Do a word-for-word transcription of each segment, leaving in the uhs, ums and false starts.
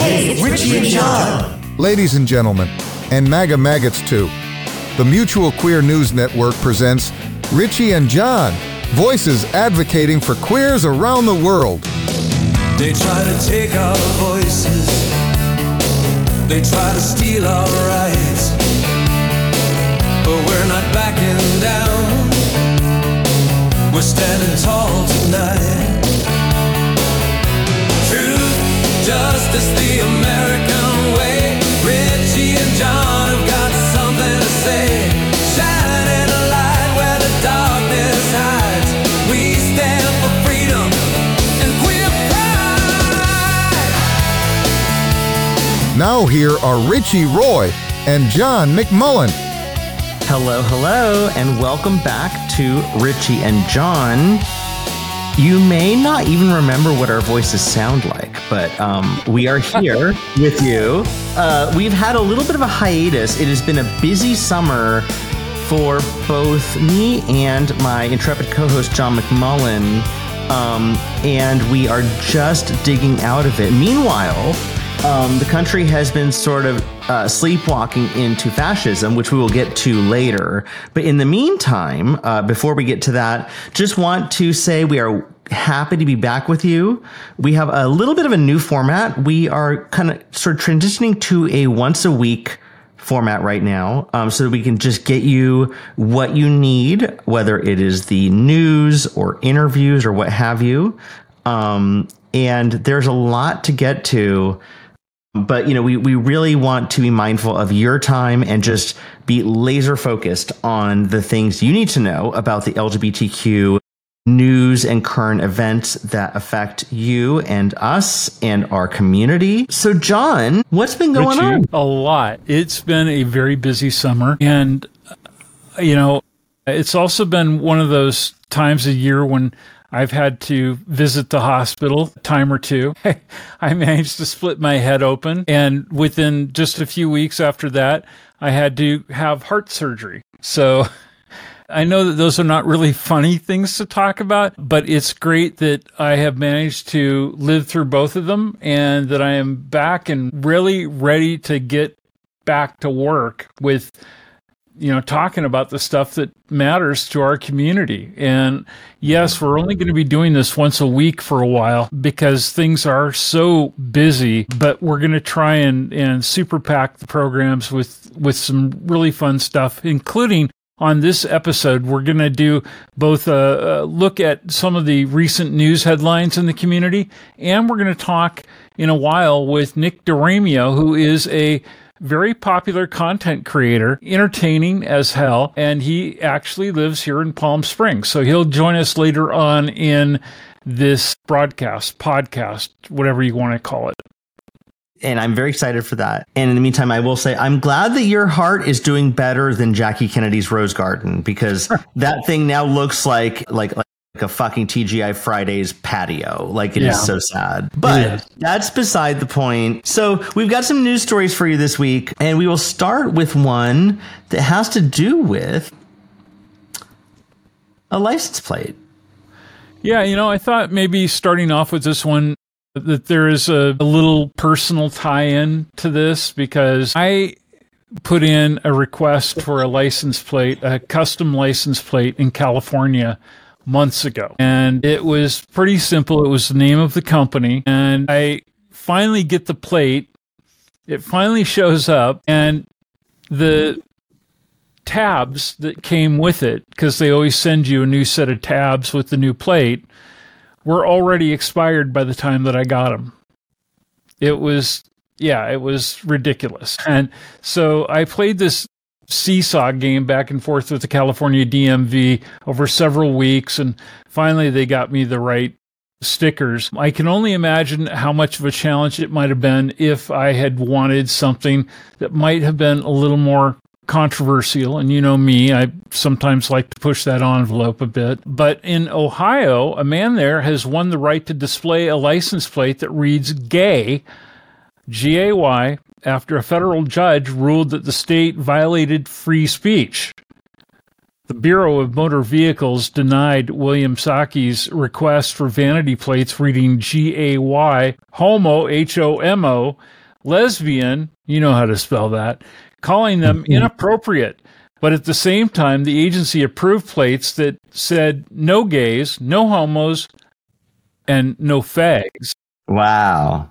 Hey, it's Richie and John. Ladies and gentlemen, and MAGA maggots too, the Mutual Queer News Network presents Richie and John, voices advocating for queers around the world. They try to take our voices, they try to steal our rights, but we're not backing down, we're standing tall tonight. Truth, justice, the American way. Richie and John have got something to say. Shining a light where the darkness hides. We stand for freedom and queer pride. Now here are Richie Roy and John McMullen. Hello, hello, and welcome back to Richie and John. You may not even remember what our voices sound like, but um, we are here with you. Uh, we've had a little bit of a hiatus. It has been a busy summer for both me and my intrepid co-host, John McMullen, um, and we are just digging out of it. Meanwhile, um, the country has been sort of uh, sleepwalking into fascism, which we will get to later. But in the meantime, uh, before we get to that, just want to say we are happy to be back with you. We have a little bit of a new format. We are kind of sort of transitioning to a once a week format right now, um, so that we can just get you what you need, whether it is the news or interviews or what have you. Um, and there's a lot to get to. But, you know, we, we really want to be mindful of your time and just be laser focused on the things you need to know about the L G B T Q news and current events that affect you and us and our community. So, John, what's been going Richie, on? A lot. It's been a very busy summer. And, you know, it's also been one of those times a year when I've had to visit the hospital a time or two. I managed to split my head open. And within just a few weeks after that, I had to have heart surgery. So I know that those are not really funny things to talk about, but it's great that I have managed to live through both of them and that I am back and really ready to get back to work with, you know, talking about the stuff that matters to our community. And yes, we're only going to be doing this once a week for a while because things are so busy, but we're going to try and, and super pack the programs with, with some really fun stuff, including on this episode, we're going to do both a, a look at some of the recent news headlines in the community, and we're going to talk in a while with Nick DeRamio, who is a very popular content creator, entertaining as hell, and he actually lives here in Palm Springs. So he'll join us later on in this broadcast, podcast, whatever you want to call it. And I'm very excited for that. And in the meantime, I will say, I'm glad that your heart is doing better than Jackie Kennedy's Rose Garden, because that thing now looks like, like, like, a fucking T G I Fridays patio. Like, it yeah. is so sad. But that's beside the point. So we've got some news stories for you this week, and we will start with one that has to do with a license plate. Yeah, you know, I thought maybe starting off with this one, that there is a, a little personal tie-in to this, because I put in a request for a license plate, a custom license plate in California months ago. And it was pretty simple. It was the name of the company. And I finally get the plate. It finally shows up. And the tabs that came with it, because they always send you a new set of tabs with the new plate, were already expired by the time that I got them. It was, yeah, it was ridiculous. And so I played this seesaw game back and forth with the California D M V over several weeks, and finally they got me the right stickers. I can only imagine how much of a challenge it might have been if I had wanted something that might have been a little more controversial. And you know me, I sometimes like to push that envelope a bit. But in Ohio, a man there has won the right to display a license plate that reads gay, G A Y, after a federal judge ruled that the state violated free speech. The Bureau of Motor Vehicles denied William Saki's request for vanity plates reading G A Y, homo, H O M O, lesbian, you know how to spell that, calling them inappropriate. But at the same time, the agency approved plates that said no gays, no homos, and no fags. Wow.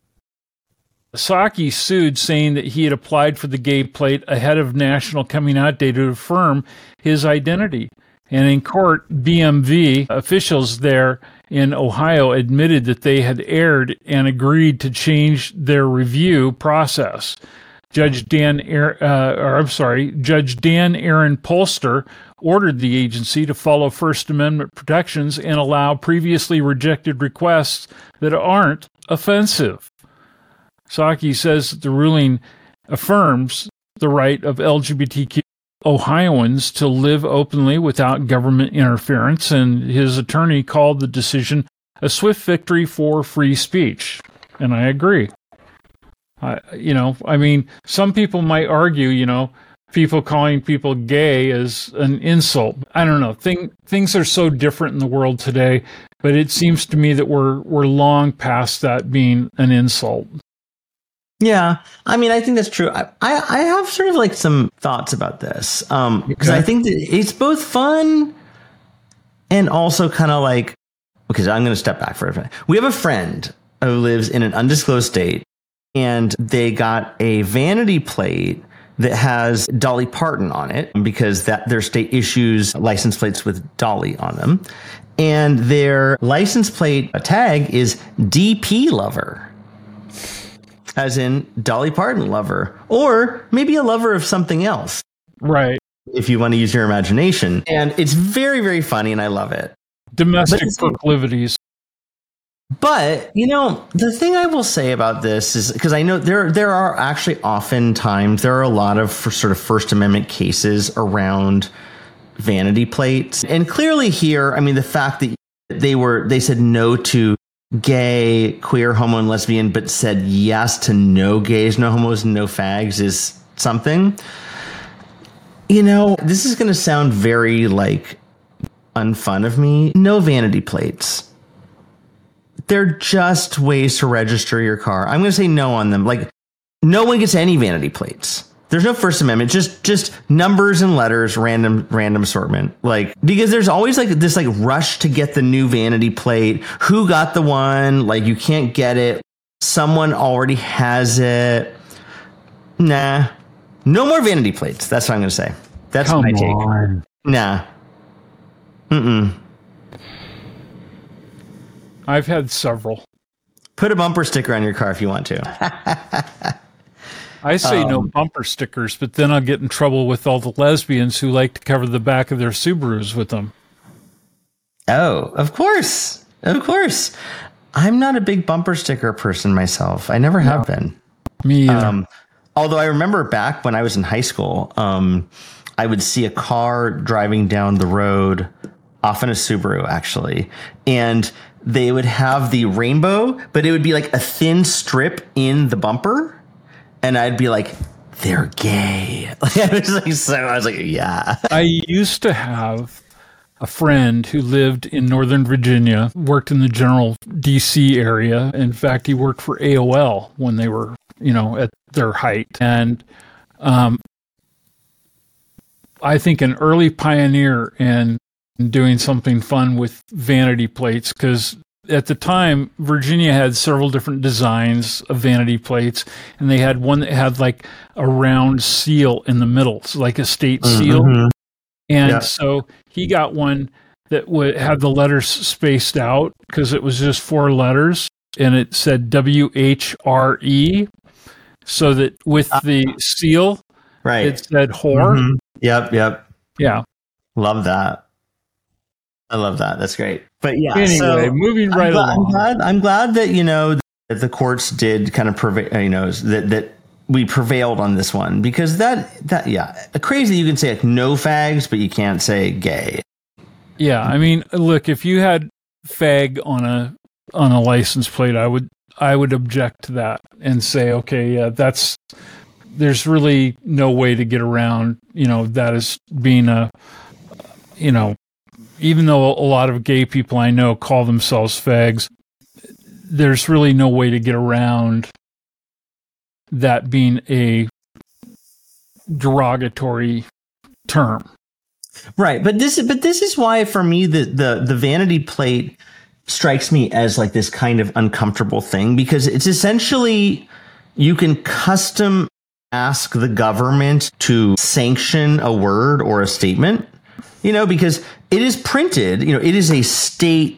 Saki sued, saying that he had applied for the gay plate ahead of national coming out day to affirm his identity. And in court, B M V officials there in Ohio admitted that they had erred and agreed to change their review process. Judge Dan, uh, or I'm sorry, Judge Dan Aaron Polster ordered the agency to follow First Amendment protections and allow previously rejected requests that aren't offensive. Saki says that the ruling affirms the right of L G B T Q Ohioans to live openly without government interference, and his attorney called the decision a swift victory for free speech. And I agree. I, you know, I mean, some people might argue, you know, people calling people gay is an insult. I don't know. Thing, things are so different in the world today, but it seems to me that we're we're long past that being an insult. Yeah, I mean, I think that's true. I, I, I have sort of like some thoughts about this um, because Okay. I think that it's both fun and also kind of like, okay, so I'm going to step back for a minute. We have a friend who lives in an undisclosed state, and they got a vanity plate that has Dolly Parton on it because that their state issues license plates with Dolly on them. And their license plate tag is D P lover. As in Dolly Parton lover, or maybe a lover of something else, Right. if you want to use your imagination. And it's very, very funny, and I love it. Domestic But it's- proclivities. But, you know, the thing I will say about this is because I know there there are actually often times there are a lot of sort of First Amendment cases around vanity plates. And clearly here, I mean, the fact that they were they said no to gay, queer, homo, and lesbian, but said yes to no gays, no homos, no fags is something. You know, this is going to sound very like unfun of me. No vanity plates. They're just ways to register your car. I'm going to say no on them. Like, no one gets any vanity plates. There's no First Amendment, just just numbers and letters, random random assortment. Like, because there's always like this like rush to get the new vanity plate. Who got the one? Like, you can't get it. Someone already has it. Nah. No more vanity plates. That's what I'm going to say. That's Come my take. on. Nah. Mm-mm. I've had several. Put a bumper sticker on your car if you want to. I say Um, no bumper stickers, but then I'll get in trouble with all the lesbians who like to cover the back of their Subarus with them. Oh, of course. Of course. I'm not a big bumper sticker person myself. I never have been. Me either. Um, although I remember back when I was in high school, um, I would see a car driving down the road, often a Subaru actually, and they would have the rainbow, but it would be like a thin strip in the bumper. And I'd be like, they're gay. Like, I was like, so I was like, yeah. I used to have a friend who lived in Northern Virginia, worked in the general D C area. In fact, he worked for A O L when they were, you know, at their height. And um, I think an early pioneer in doing something fun with vanity plates, because at the time, Virginia had several different designs of vanity plates, and they had one that had like a round seal in the middle, so like a state seal. Mm-hmm. And Yeah. so he got one that would have the letters spaced out because it was just four letters, and it said W H R E, so that with the seal, Right. it said whore. Mhm. Yep. Yep. Yeah. Love that. I love that. That's great. But yeah, Anyway, so moving I'm right glad, I'm along. glad. I'm glad that you know that the courts did kind of prevail. You know that that we prevailed on this one because that that yeah, crazy. You can say like no fags, but you can't say gay. Yeah, I mean, look, if you had fag on a on a license plate, I would I would object to that and say, okay, yeah, that's there's really no way to get around, you know, that as being a you know, even though a lot of gay people I know call themselves fags, there's really no way to get around that being a derogatory term. Right. But this but this is why for me the the the vanity plate strikes me as like this kind of uncomfortable thing, because it's essentially you can custom ask the government to sanction a word or a statement, you know, because it is printed, you know, it is a state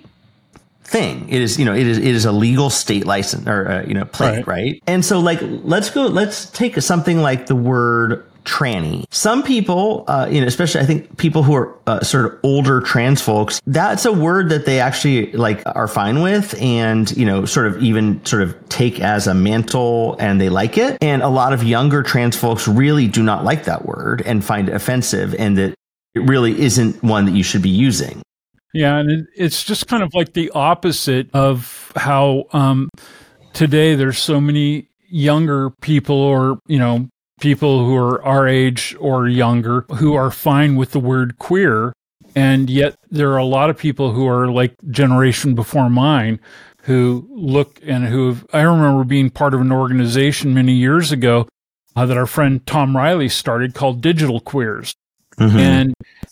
thing. It is, you know, it is, it is a legal state license or, uh, you know, plate, right. right? And so like, let's go, let's take something like the word tranny. Some people, uh, you know, especially I think people who are uh, sort of older trans folks, that's a word that they actually like are fine with and, you know, sort of even sort of take as a mantle and they like it. And a lot of younger trans folks really do not like that word and find it offensive and that it really isn't one that you should be using. Yeah. And it, it's just kind of like the opposite of how um, today there's so many younger people or, you know, people who are our age or younger who are fine with the word queer. And yet there are a lot of people who are like generation before mine who look and who I remember being part of an organization many years ago uh, that our friend Tom Riley started called Digital Queers. Mm-hmm. And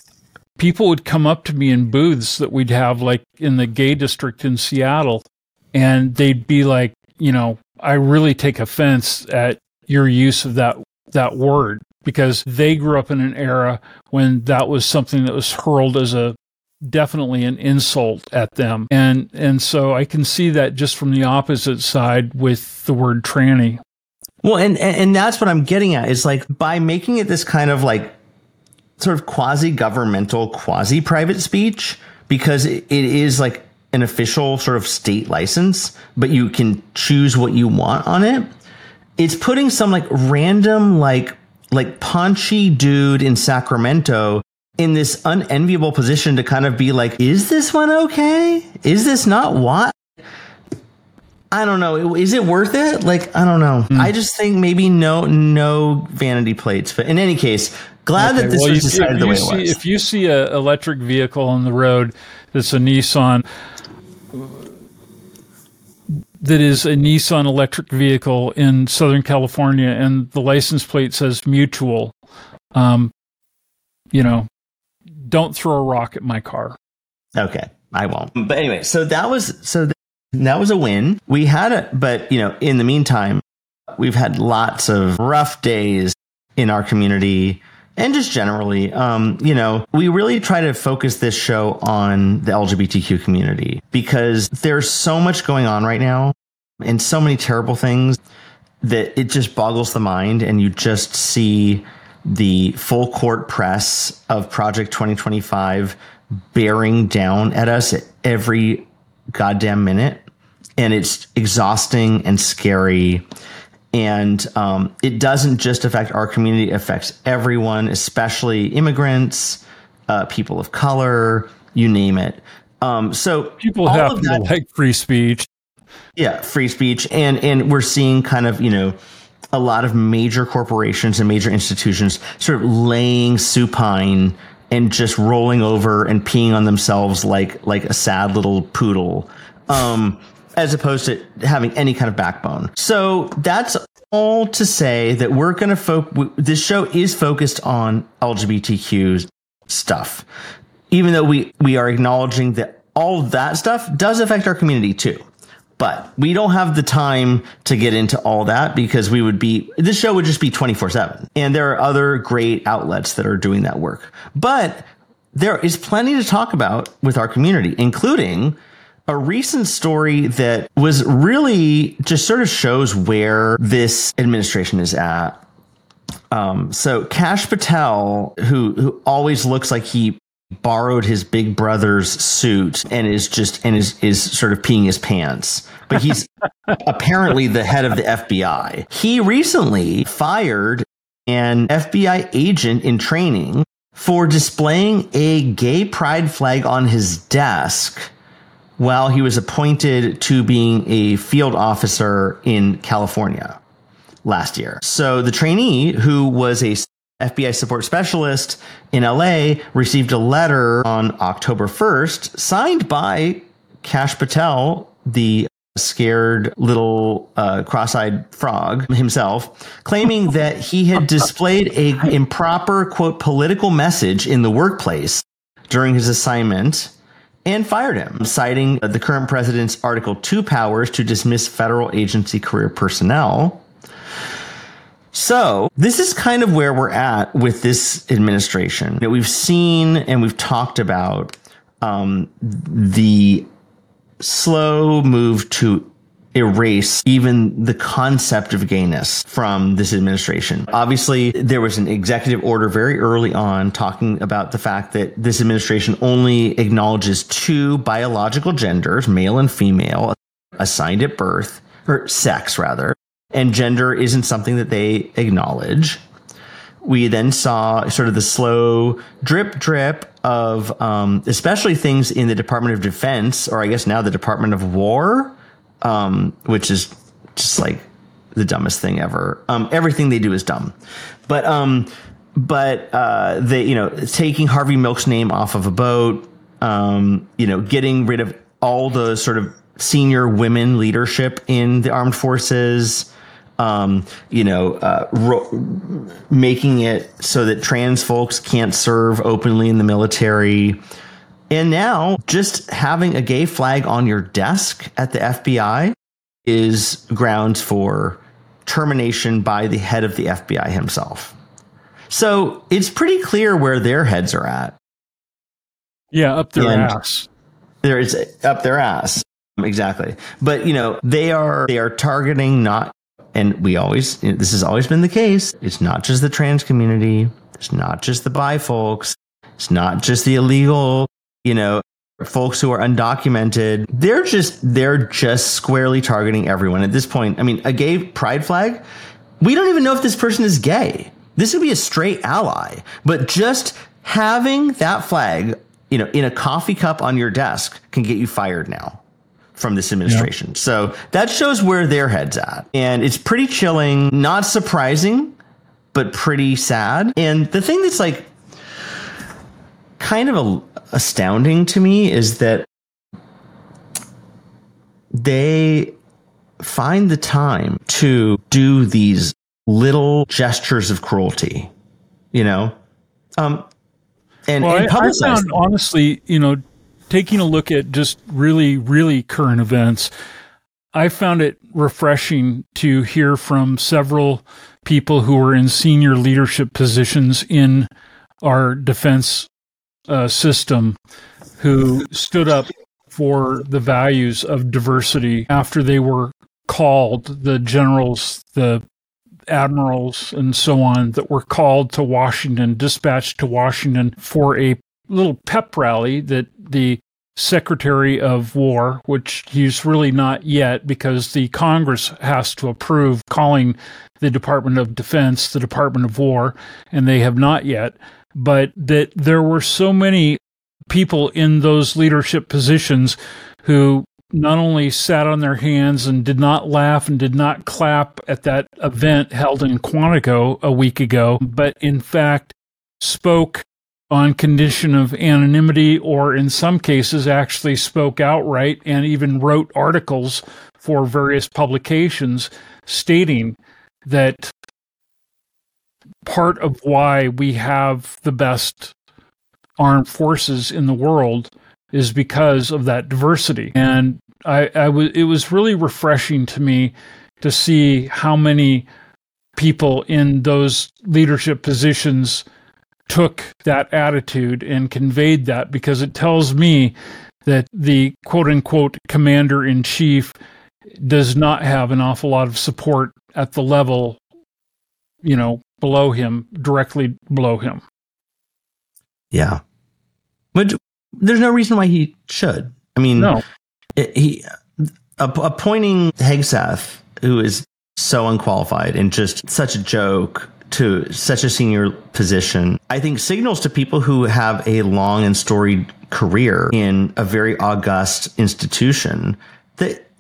people would come up to me in booths that we'd have like in the gay district in Seattle. And they'd be like, you know, I really take offense at your use of that that word, because they grew up in an era when that was something that was hurled as a definitely an insult at them. And and so I can see that just from the opposite side with the word tranny. Well, and, and, and that's what I'm getting at is like by making it this kind of like sort of quasi-governmental, quasi-private speech, because it, it is like an official sort of state license, but you can choose what you want on it. It's putting some like random, like, like paunchy dude in Sacramento in this unenviable position to kind of be like, is this one okay? Is this not what? I don't know. Is it worth it? Like, I don't know. Mm. I just think maybe no, no vanity plates. But in any case, glad okay, that this well, was decided the way see, it was. If you see an electric vehicle on the road that's a Nissan, that is a Nissan electric vehicle in Southern California, and the license plate says mutual, um, you know, don't throw a rock at my car. Okay, I won't. But anyway, so that was so th- that was a win. We had a, but you know, in the meantime, we've had lots of rough days in our community. And just generally, um, you know, we really try to focus this show on the L G B T Q community because there's so much going on right now and so many terrible things that it just boggles the mind. And you just see the full court press of Project twenty twenty-five bearing down at us at every goddamn minute. And it's exhausting and scary. And um, it doesn't just affect our community, it affects everyone, especially immigrants, uh, people of color, you name it. Um, so people happen to like free speech. Yeah, free speech. And, and we're seeing kind of, you know, a lot of major corporations and major institutions sort of laying supine and just rolling over and peeing on themselves like like a sad little poodle. Um as opposed to having any kind of backbone. So that's all to say that we're going to focus. This show is focused on L G B T Q stuff, even though we, we are acknowledging that all that stuff does affect our community too. But we don't have the time to get into all that because we would be, this show would just be twenty-four seven. And there are other great outlets that are doing that work. But there is plenty to talk about with our community, including a recent story that was really just sort of shows where this administration is at. Um, so Kash Patel, who who always looks like he borrowed his big brother's suit and is just and is is sort of peeing his pants, but he's apparently the head of the F B I. He recently fired an F B I agent in training for displaying a gay pride flag on his desk while he was appointed to being a field officer in California last year. So the trainee, who was a F B I support specialist in L A, received a letter on October first signed by Kash Patel, the scared little uh, cross-eyed frog himself, claiming that he had displayed a improper, quote, political message in the workplace during his assignment and fired him, citing the current president's Article two powers to dismiss federal agency career personnel. So this is kind of where we're at with this administration. That we've seen and we've talked about um, the slow move to erase even the concept of gayness from this administration. Obviously, there was an executive order very early on talking about the fact that this administration only acknowledges two biological genders, male and female, assigned at birth, or sex rather. And gender isn't something that they acknowledge. We then saw sort of the slow drip drip of um, especially things in the Department of Defense, or I guess now the Department of War, um, which is just like the dumbest thing ever. Um, everything they do is dumb. But um, but uh, they, you know, taking Harvey Milk's name off of a boat, um, you know, getting rid of all the sort of senior women leadership in the armed forces. Um, you know, uh, ro- making it so that trans folks can't serve openly in the military. And now just having a gay flag on your desk at the F B I is grounds for termination by the head of the F B I himself. So it's pretty clear where their heads are at. Yeah, up their and ass. There is up their ass. Exactly. But, you know, they are they are targeting not. And we always, this has always been the case. It's not just the trans community. It's not just the bi folks. It's not just the illegal, you know, folks who are undocumented. They're just, they're just squarely targeting everyone at this point. I mean, a gay pride flag, we don't even know if this person is gay. This would be a straight ally. But just having that flag, you know, in a coffee cup on your desk can get you fired now from this administration. Yep. So that shows where their head's at. And it's pretty chilling, not surprising, but pretty sad. And the thing that's like kind of a, astounding to me is that they find the time to do these little gestures of cruelty, you know? Um, and, well, and I, I found, honestly, you know, taking a look at just really, really current events, I found it refreshing to hear from several people who were in senior leadership positions in our defense uh, system who stood up for the values of diversity after they were called, the generals, the admirals, and so on, that were called to Washington, dispatched to Washington for a little pep rally that the Secretary of War, which he's really not yet because the Congress has to approve calling the Department of Defense the Department of War, and they have not yet, but that there were so many people in those leadership positions who not only sat on their hands and did not laugh and did not clap at that event held in Quantico a week ago, but in fact spoke on condition of anonymity, or in some cases actually spoke outright and even wrote articles for various publications stating that part of why we have the best armed forces in the world is because of that diversity. And I, I was, it was really refreshing to me to see how many people in those leadership positions took that attitude and conveyed that, because it tells me that the quote-unquote commander-in-chief does not have an awful lot of support at the level, you know, below him, directly below him. Yeah. But there's no reason why he should. I mean, no. it, he appointing Hegseth, who is so unqualified and just such a joke, to such a senior position, I think signals to people who have a long and storied career in a very august institution that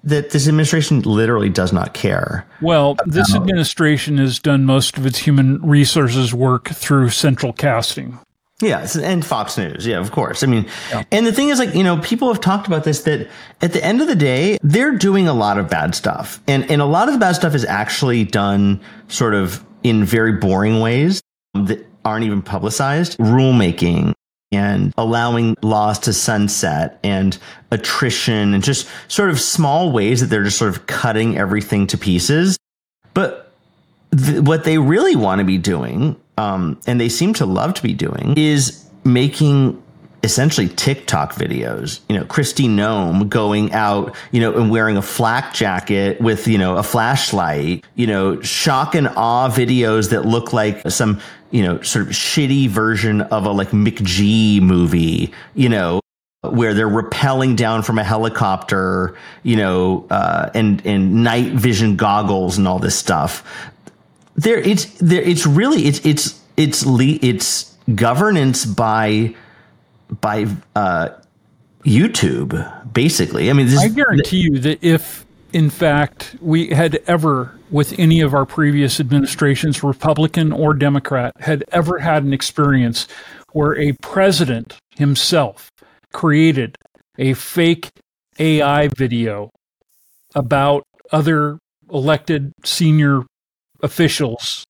that this administration literally does not care. Well, this administration has done most of its human resources work through central casting. Yeah, and Fox News. Yeah, of course. I mean, yeah. And the thing is, like, you know, people have talked about this, that at the end of the day, they're doing a lot of bad stuff. And, and a lot of the bad stuff is actually done sort of in very boring ways that aren't even publicized. Rulemaking and allowing laws to sunset and attrition and just sort of small ways that they're just sort of cutting everything to pieces. But th- what they really want to be doing, um, and they seem to love to be doing, is making essentially TikTok videos. You know, Kristi Noem going out, you know, and wearing a flak jacket with, you know, a flashlight, you know, shock and awe videos that look like some, you know, sort of shitty version of a like McG movie, you know, where they're rappelling down from a helicopter, you know, uh, and, and night vision goggles and all this stuff. There, it's there, it's really, it's, it's, it's, le- it's governance by, by, uh, YouTube, basically. I mean, this, I guarantee you that if, in fact, we had ever, with any of our previous administrations, Republican or Democrat, had ever had an experience where a president himself created a fake A I video about other elected senior officials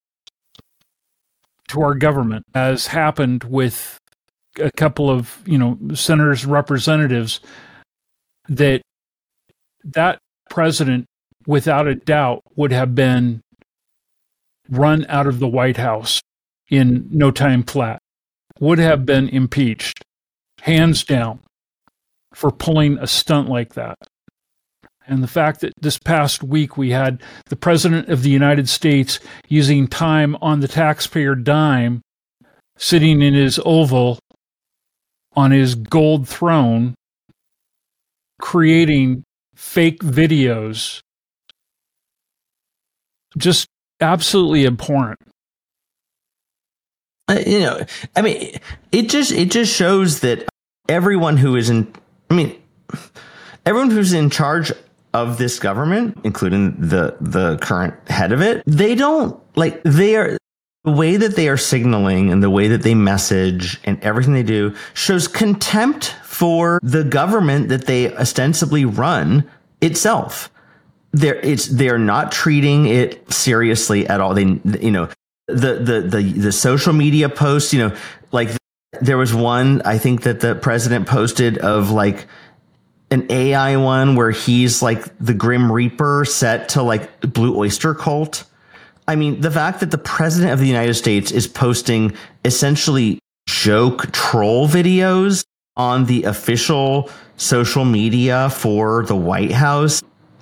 to our government, as happened with a couple of, you know, senators, representatives, that that president, without a doubt, would have been run out of the White House in no time flat, would have been impeached, hands down, for pulling a stunt like that. And the fact that this past week we had the President of the United States using time on the taxpayer dime, sitting in his Oval on his gold throne, creating fake videos, just absolutely abhorrent. Uh, you know, I mean, it just it just shows that everyone who is in, I mean, everyone who's in charge of this government, including the the current head of it, they don't like they are. The way that they are signaling and the way that they message and everything they do shows contempt for the government that they ostensibly run itself. They're it's they're not treating it seriously at all. They, you know, the the the the social media posts, you know, like there was one I think that the president posted of like an A I one where he's like the Grim Reaper set to like Blue Oyster Cult. I mean, the fact that the president of the United States is posting essentially joke troll videos on the official social media for the White House,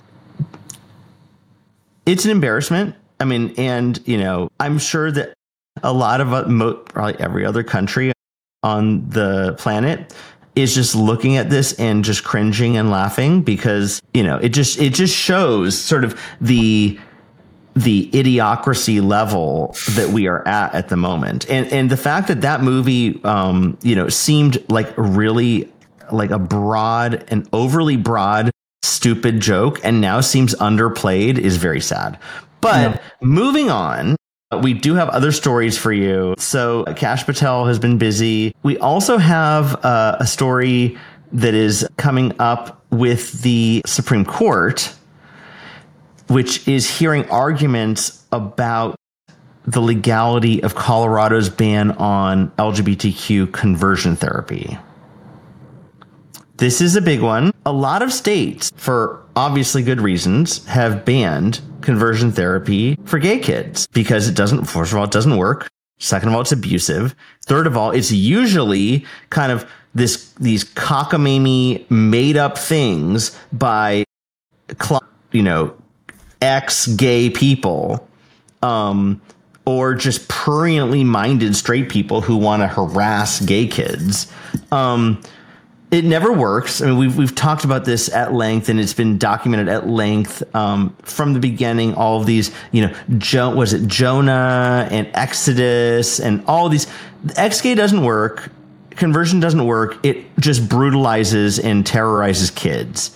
it's an embarrassment. I mean, and, you know, I'm sure that a lot of uh, mo- probably every other country on the planet is just looking at this and just cringing and laughing because, you know, it just it just shows sort of the the idiocracy level that we are at at the moment. And and the fact that that movie, um, you know, seemed like really like a broad and overly broad, stupid joke and now seems underplayed is very sad. But yeah. Moving on, we do have other stories for you. So Kash Patel has been busy. We also have uh, a story that is coming up with the Supreme Court, which is hearing arguments about the legality of Colorado's ban on L G B T Q conversion therapy. This is a big one. A lot of states, for obviously good reasons, have banned conversion therapy for gay kids because it doesn't, first of all, it doesn't work. Second of all, it's abusive. Third of all, it's usually kind of this, these cockamamie made up things by, you know, ex-gay people, um, or just pruriently minded straight people who want to harass gay kids. Um, it never works. I mean, we've we've talked about this at length, and it's been documented at length um, from the beginning. All of these, you know, jo- was it Jonah and Exodus and all these. Ex-gay doesn't work. Conversion doesn't work. It just brutalizes and terrorizes kids.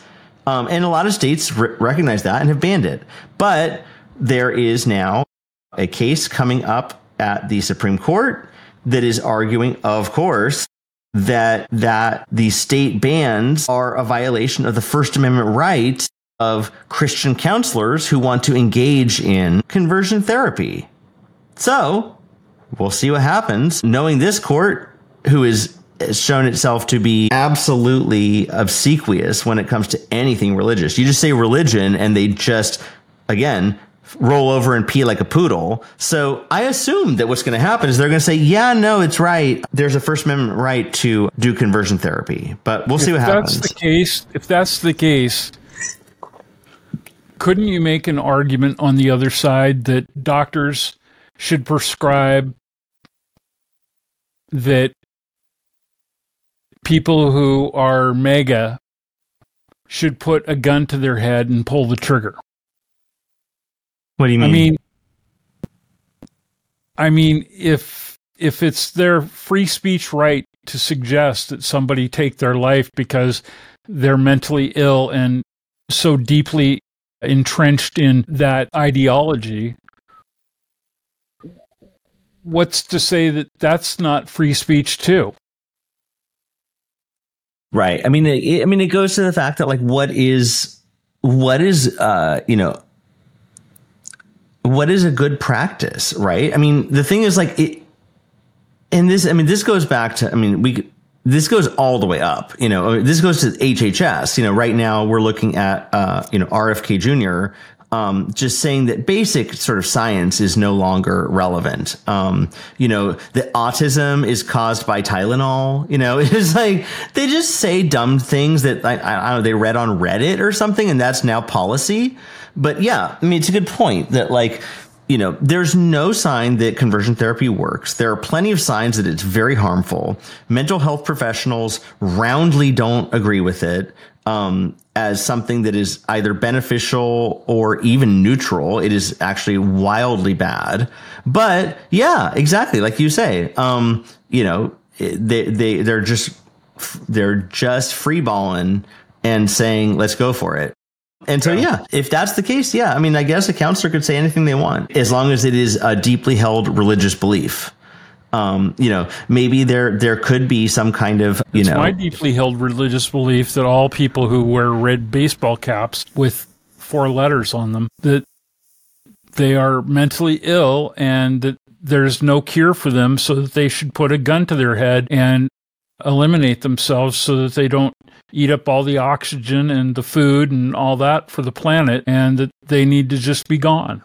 Um, and a lot of states r- recognize that and have banned it. But there is now a case coming up at the Supreme Court that is arguing, of course, that that the state bans are a violation of the First Amendment right of Christian counselors who want to engage in conversion therapy. So we'll see what happens. Knowing this court, who is has shown itself to be absolutely obsequious when it comes to anything religious. You just say religion and they just, again, roll over and pee like a poodle. So I assume that what's going to happen is they're going to say, yeah, no, it's right. There's a First Amendment right to do conversion therapy, but we'll see what happens. If that's the case, if that's the case, couldn't you make an argument on the other side that doctors should prescribe that people who are MAGA should put a gun to their head and pull the trigger? What do you mean? I mean, I mean, if if it's their free speech right to suggest that somebody take their life because they're mentally ill and so deeply entrenched in that ideology, what's to say that that's not free speech too? Right. I mean, it, I mean, it goes to the fact that, like, what is, what is, uh, you know, what is a good practice, right? I mean, the thing is, like, it, and this, I mean, this goes back to, I mean, we, this goes all the way up, you know, this goes to H H S, you know, right now we're looking at, uh, you know, R F K Junior, Um, just saying that basic sort of science is no longer relevant. Um, you know, that autism is caused by Tylenol. You know, it's like they just say dumb things that I, I don't know, they read on Reddit or something, and that's now policy. But yeah, I mean, it's a good point that, like, you know, there's no sign that conversion therapy works. There are plenty of signs that it's very harmful. Mental health professionals roundly don't agree with it. Um, as something that is either beneficial or even neutral. It is actually wildly bad. But yeah, exactly. Like you say, um, you know, they, they, they're just, they're just freeballing and saying, let's go for it. And so, yeah, if that's the case, yeah, I mean, I guess a counselor could say anything they want as long as it is a deeply held religious belief. Um, you know, maybe there there could be some kind of, you it's know, my deeply held religious belief that all people who wear red baseball caps with four letters on them, that they are mentally ill and that there's no cure for them, so that they should put a gun to their head and eliminate themselves so that they don't eat up all the oxygen and the food and all that for the planet, and that they need to just be gone.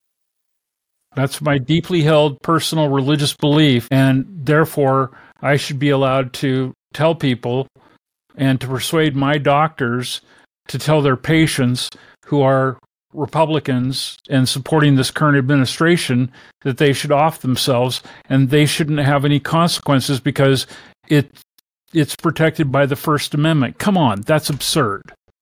That's my deeply held personal religious belief, and therefore I should be allowed to tell people and to persuade my doctors to tell their patients who are Republicans and supporting this current administration that they should off themselves and they shouldn't have any consequences because it it's protected by the First Amendment. Come on, that's absurd.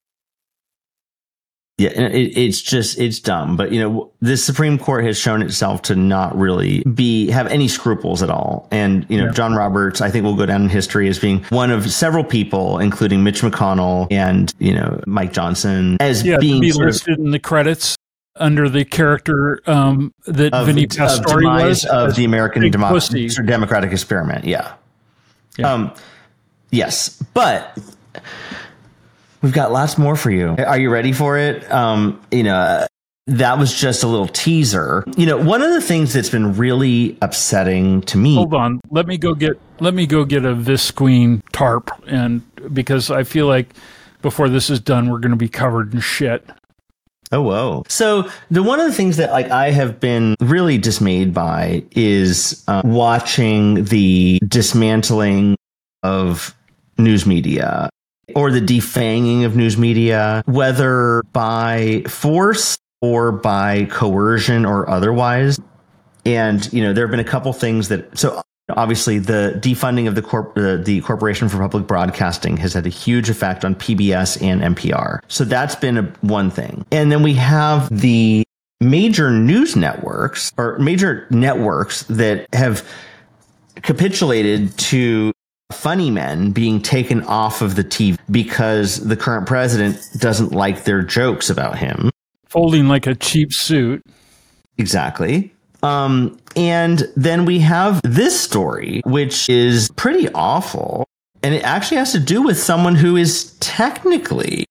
Yeah, it, it's just, it's dumb. But, you know, the Supreme Court has shown itself to not really be, have any scruples at all. And, you know, yeah. John Roberts, I think, will go down in history as being one of several people, including Mitch McConnell and, you know, Mike Johnson, as yeah, being be sort listed of, in the credits under the character um, that of, Vinny Pastore of was. Of the American Demo- pussy. Democratic Experiment. Yeah. yeah. Um, yes. But we've got lots more for you. Are you ready for it? Um, you know, that was just a little teaser. You know, one of the things that's been really upsetting to me. Hold on. Let me go get let me go get a Visqueen tarp, and because I feel like before this is done, we're going to be covered in shit. Oh, whoa. So the one of the things that, like, I have been really dismayed by is uh, watching the dismantling of news media, or the defanging of news media, whether by force or by coercion or otherwise. And, you know, there have been a couple things that, so obviously the defunding of the corp, uh, the Corporation for Public Broadcasting has had a huge effect on P B S and N P R. So that's been a, one thing. And then we have the major news networks, or major networks that have capitulated to funny men being taken off of the T V because the current president doesn't like their jokes about him. Folding like a cheap suit. Exactly. Um, and then we have this story, which is pretty awful. And it actually has to do with someone who is technically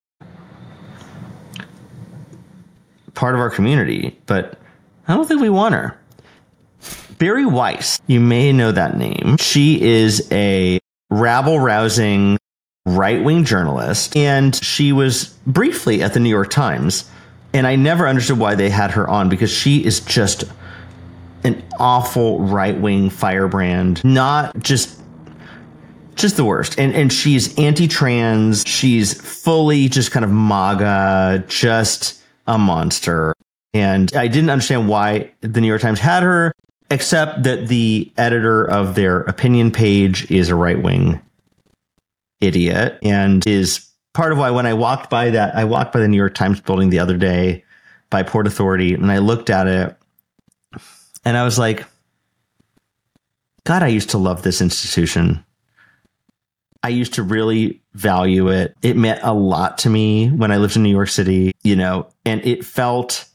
part of our community, but I don't think we want her. Bari Weiss, you may know that name. She is a rabble-rousing right-wing journalist, and she was briefly at the New York Times, and I never understood why they had her on, because she is just an awful right-wing firebrand, not just just the worst. And and she's anti-trans, she's fully just kind of MAGA, just a monster. And I didn't understand why the New York Times had her, except that the editor of their opinion page is a right-wing idiot, and is part of why when I walked by that, I walked by the New York Times building the other day by Port Authority, and I looked at it, and I was like, God, I used to love this institution. I used to really value it. It meant a lot to me when I lived in New York City, you know, and it felt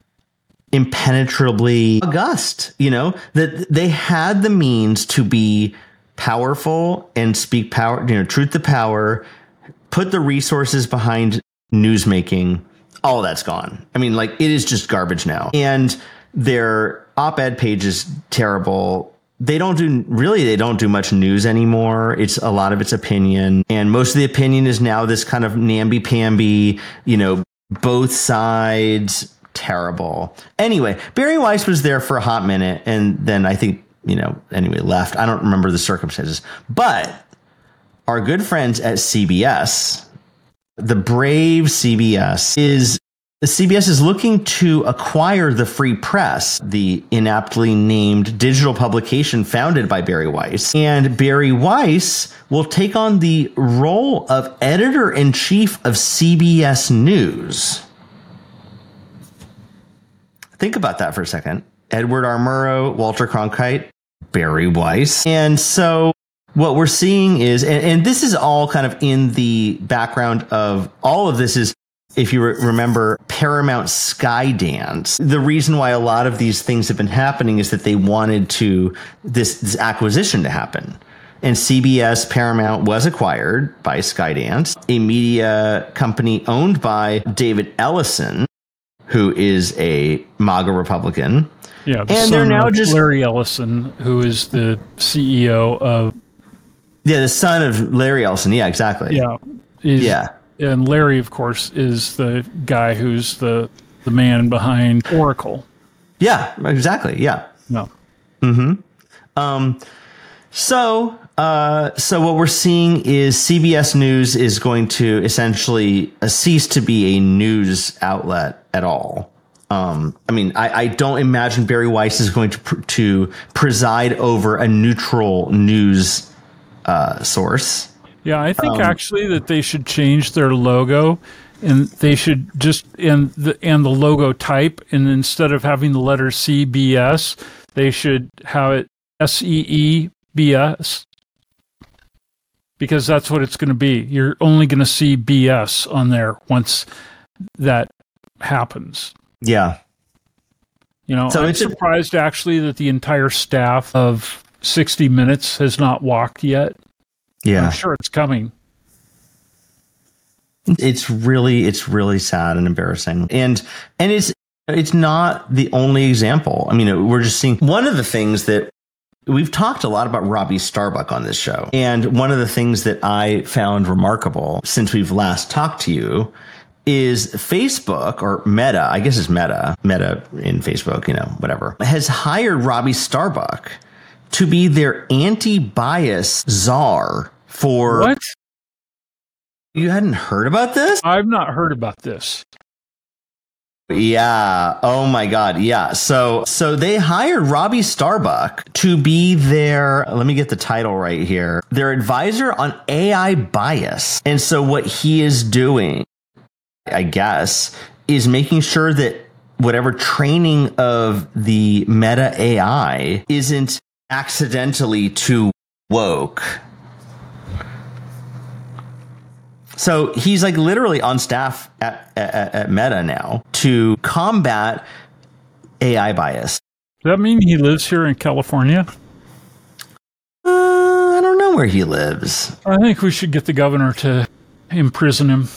impenetrably august, you know, that they had the means to be powerful and speak power, you know, truth to power, put the resources behind newsmaking. All that's gone. I mean, like, it is just garbage now. And their op-ed page is terrible. They don't do really, they don't do much news anymore. It's a lot of it's opinion. And most of the opinion is now this kind of namby-pamby, you know, both sides. Terrible. Anyway, Bari Weiss was there for a hot minute, and then I think, you know, anyway, left. I don't remember the circumstances. But our good friends at C B S, the brave C B S, is C B S is looking to acquire the Free Press, the inaptly named digital publication founded by Bari Weiss. And Bari Weiss will take on the role of editor-in-chief of C B S News. Think about that for a second. Edward R. Murrow, Walter Cronkite, Bari Weiss. And so what we're seeing is, and, and this is all kind of in the background of all of this is, if you re- remember Paramount Skydance, the reason why a lot of these things have been happening is that they wanted to this, this acquisition to happen. And C B S Paramount was acquired by Skydance, a media company owned by David Ellison, who is a MAGA Republican. Yeah, the and son they're now of just Larry Ellison, who is the C E O of. Yeah, the son of Larry Ellison. Yeah, exactly. Yeah, is, yeah. And Larry, of course, is the guy who's the the man behind Oracle. Yeah, exactly. Yeah. No. Mm-hmm. Um. So, uh, so what we're seeing is C B S News is going to essentially uh, cease to be a news outlet at all. Um, I mean, I, I don't imagine Bari Weiss is going to pr- to preside over a neutral news uh, source. Yeah, I think Um, actually that they should change their logo, and they should just and the and the logo type, and instead of having the letter C B S, they should have it S E E B S, because that's what it's going to be. You're only going to see B S on there once that happens. Yeah. You know, So I'm it's a- surprised actually that the entire staff of sixty minutes has not walked yet. Yeah. I'm sure it's coming. It's really, it's really sad and embarrassing. And, and it's, it's not the only example. I mean, we're just seeing one of the things that we've talked a lot about Robbie Starbuck on this show. And one of the things that I found remarkable since we've last talked to you is Facebook, or Meta, I guess it's Meta, Meta in Facebook, you know, whatever, has hired Robbie Starbuck to be their anti-bias czar for... What? You hadn't heard about this? I've not heard about this. Yeah. Oh my God. Yeah. So, so they hired Robbie Starbuck to be their, let me get the title right here, their advisor on A I bias. And so what he is doing, I guess, is making sure that whatever training of the Meta A I isn't accidentally too woke. So he's like literally on staff at, at, at Meta now to combat A I bias. Does that mean he lives here in California? Uh, I don't know where he lives. I think we should get the governor to imprison him.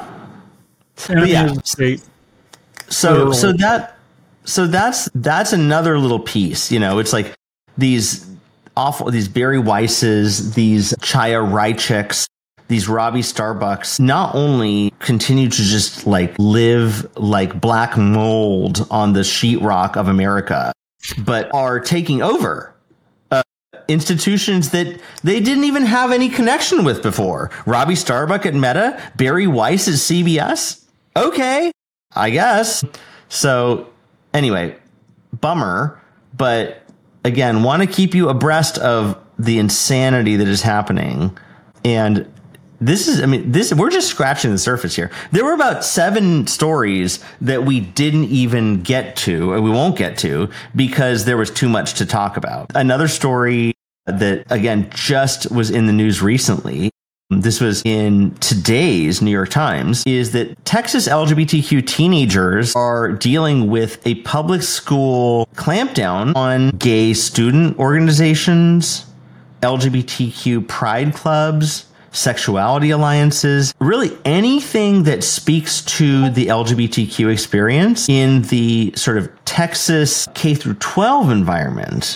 And yeah. his state. So Literally. so that so that's that's another little piece. You know, it's like these awful these Barry Weisses, these Chaya Raicheks, these Robbie Starbucks not only continue to just like live like black mold on the sheetrock of America, but are taking over uh, institutions that they didn't even have any connection with before. Robbie Starbuck at Meta, Barry Weiss at C B S. Okay, I guess. So anyway, bummer. But again, want to keep you abreast of the insanity that is happening. And this is, I mean, this, we're just scratching the surface here. There were about seven stories that we didn't even get to, or we won't get to, because there was too much to talk about. Another story that, again, just was in the news recently, this was in today's New York Times, is that Texas L G B T Q teenagers are dealing with a public school clampdown on gay student organizations, L G B T Q pride clubs, sexuality alliances, really anything that speaks to the L G B T Q experience in the sort of Texas K through twelve environment.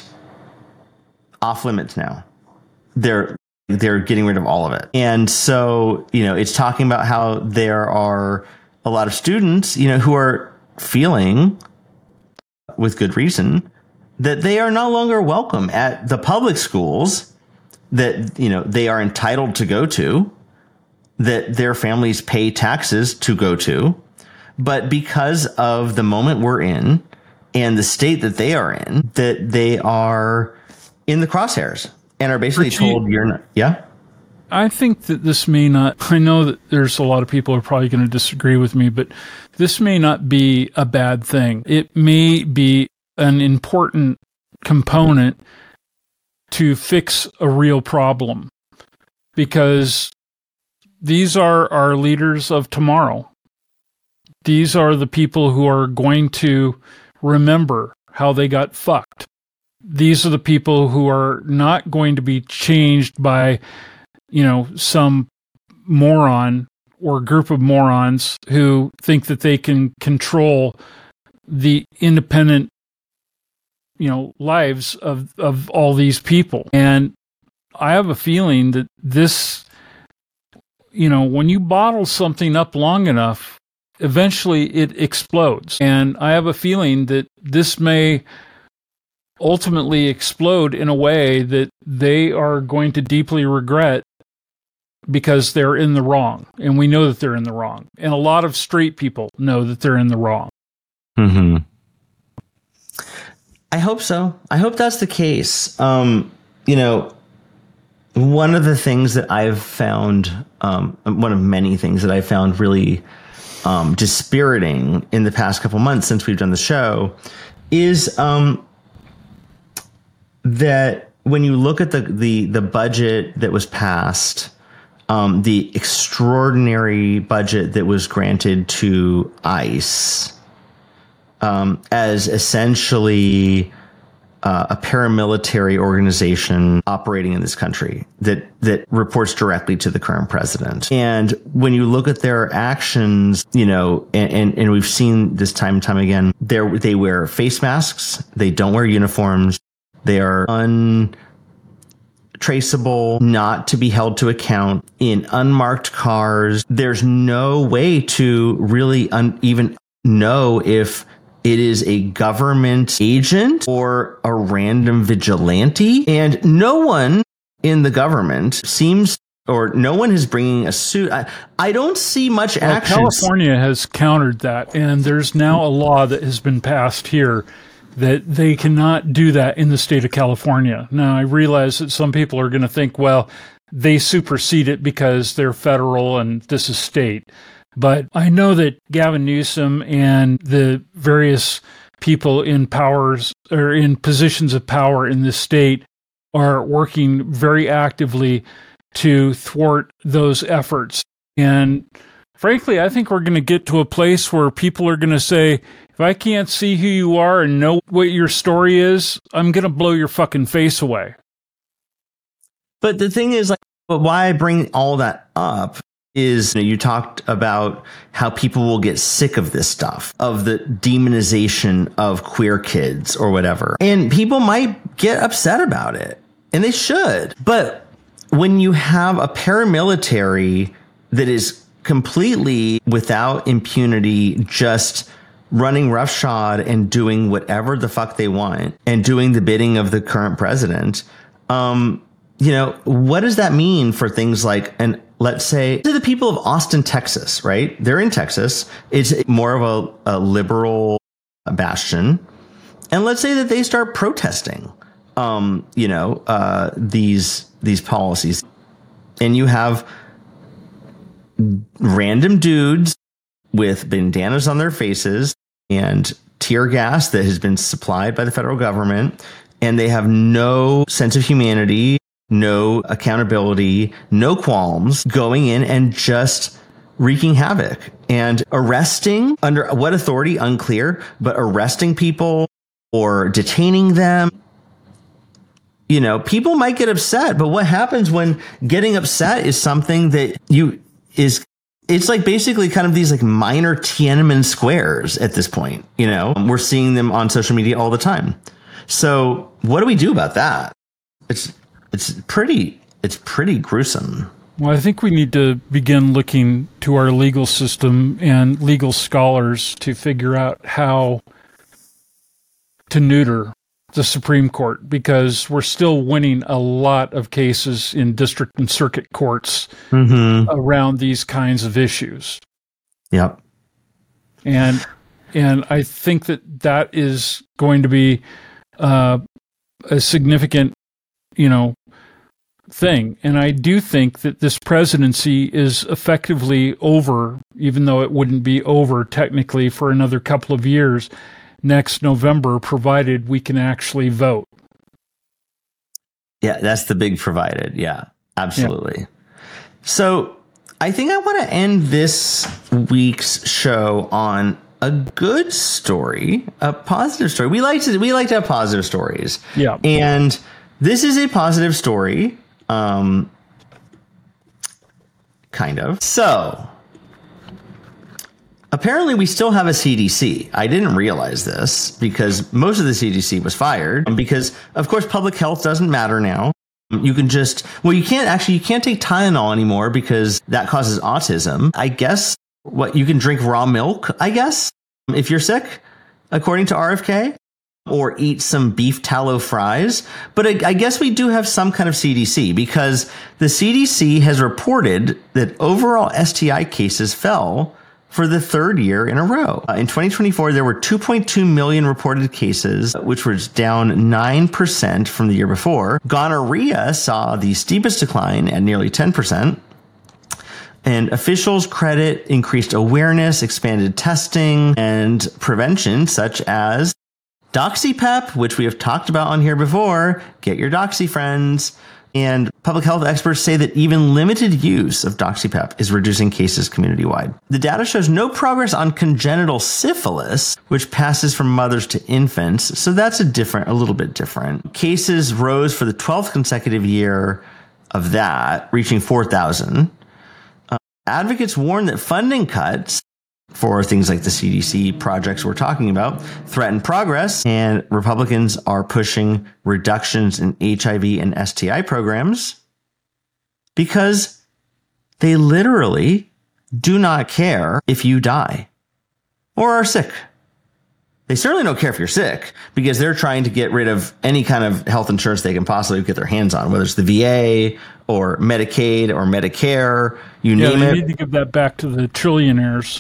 Off limits now. They're they're getting rid of all of it. And so, you know, it's talking about how there are a lot of students, you know, who are feeling, with good reason, that they are no longer welcome at the public schools that, you know, they are entitled to go to, that their families pay taxes to go to. But because of the moment we're in and the state that they are in, that they are in the crosshairs and are basically Richie, told you're not. Yeah. I think that this may not, I know that there's a lot of people who are probably going to disagree with me, but this may not be a bad thing. It may be an important component to fix a real problem, because these are our leaders of tomorrow. These are the people who are going to remember how they got fucked. These are the people who are not going to be changed by, you know, some moron or group of morons who think that they can control the independent, you know, lives of, of all these people. And I have a feeling that this, you know, when you bottle something up long enough, eventually it explodes. And I have a feeling that this may ultimately explode in a way that they are going to deeply regret, because they're in the wrong. And we know that they're in the wrong. And a lot of straight people know that they're in the wrong. Mm-hmm. I hope so. I hope that's the case. Um, you know, one of the things that I've found, um, one of many things that I found really um, dispiriting in the past couple months since we've done the show is um, that when you look at the, the, the budget that was passed, um, the extraordinary budget that was granted to ICE, um, as essentially uh, a paramilitary organization operating in this country that, that reports directly to the current president. And when you look at their actions, you know, and, and, and we've seen this time and time again, they they wear face masks. They don't wear uniforms. They are untraceable, not to be held to account, in unmarked cars. There's no way to really un- even know if it is a government agent or a random vigilante. And no one in the government seems, or no one is bringing a suit. I, I don't see much well, action. California has countered that, and there's now a law that has been passed here that they cannot do that in the state of California. Now, I realize that some people are going to think, well, they supersede it because they're federal and this is state. But I know that Gavin Newsom and the various people in powers or in positions of power in this state are working very actively to thwart those efforts. And frankly, I think we're going to get to a place where people are going to say, if I can't see who you are and know what your story is, I'm going to blow your fucking face away. But the thing is, like, why I bring all that up is, you know, you talked about how people will get sick of this stuff, of the demonization of queer kids or whatever. And people might get upset about it, and they should. But when you have a paramilitary that is completely without impunity, just running roughshod and doing whatever the fuck they want and doing the bidding of the current president, um, you know, what does that mean for things like, and let's say to the people of Austin, Texas, right? They're in Texas. It's more of a, a liberal bastion. And let's say that they start protesting, um, you know, uh, these, these policies, and you have random dudes with bandanas on their faces and tear gas that has been supplied by the federal government, and they have no sense of humanity, no accountability, no qualms, going in and just wreaking havoc and arresting, under what authority, unclear, but arresting people or detaining them. You know, people might get upset, but what happens when getting upset is something that you is, it's like basically kind of these like minor Tiananmen squares at this point. You know, we're seeing them on social media all the time. So what do we do about that? It's, it's pretty, it's pretty gruesome. Well, I think we need to begin looking to our legal system and legal scholars to figure out how to neuter the Supreme Court, because we're still winning a lot of cases in district and circuit courts mm-hmm. around these kinds of issues. Yep. And and I think that that is going to be uh, a significant, you know, thing. And I do think that this presidency is effectively over, even though it wouldn't be over technically for another couple of years next November, provided we can actually vote. Yeah, that's the big provided. Yeah, absolutely. Yeah. So I think I want to end this week's show on a good story, a positive story. We like to we like to have positive stories. Yeah. And this is a positive story. Um, kind of. So apparently we still have a C D C. I didn't realize this because most of the C D C was fired because, of course, public health doesn't matter now. You can just, well, you can't actually, you can't take Tylenol anymore because that causes autism. I guess what you can drink raw milk, I guess, if you're sick, according to R F K, or eat some beef tallow fries. But I, I guess we do have some kind of C D C because the C D C has reported that overall S T I cases fell for the third year in a row. Uh, in twenty twenty-four, there were two point two million reported cases, which was down nine percent from the year before. Gonorrhea saw the steepest decline at nearly ten percent. And officials credit increased awareness, expanded testing, and prevention, such as DoxyPep, which we have talked about on here before. Get your Doxy friends. And public health experts say that even limited use of DoxyPep is reducing cases community-wide. The data shows no progress on congenital syphilis, which passes from mothers to infants. So that's a different, a little bit different. Cases rose for the twelfth consecutive year of that, reaching four thousand. Uh, advocates warn that funding cuts for things like the C D C projects we're talking about threaten progress, and Republicans are pushing reductions in H I V and S T I programs because they literally do not care if you die or are sick. They certainly don't care if you're sick because they're trying to get rid of any kind of health insurance they can possibly get their hands on, whether it's the V A or Medicaid or Medicare, you yeah, name they it. They need to give that back to the trillionaires.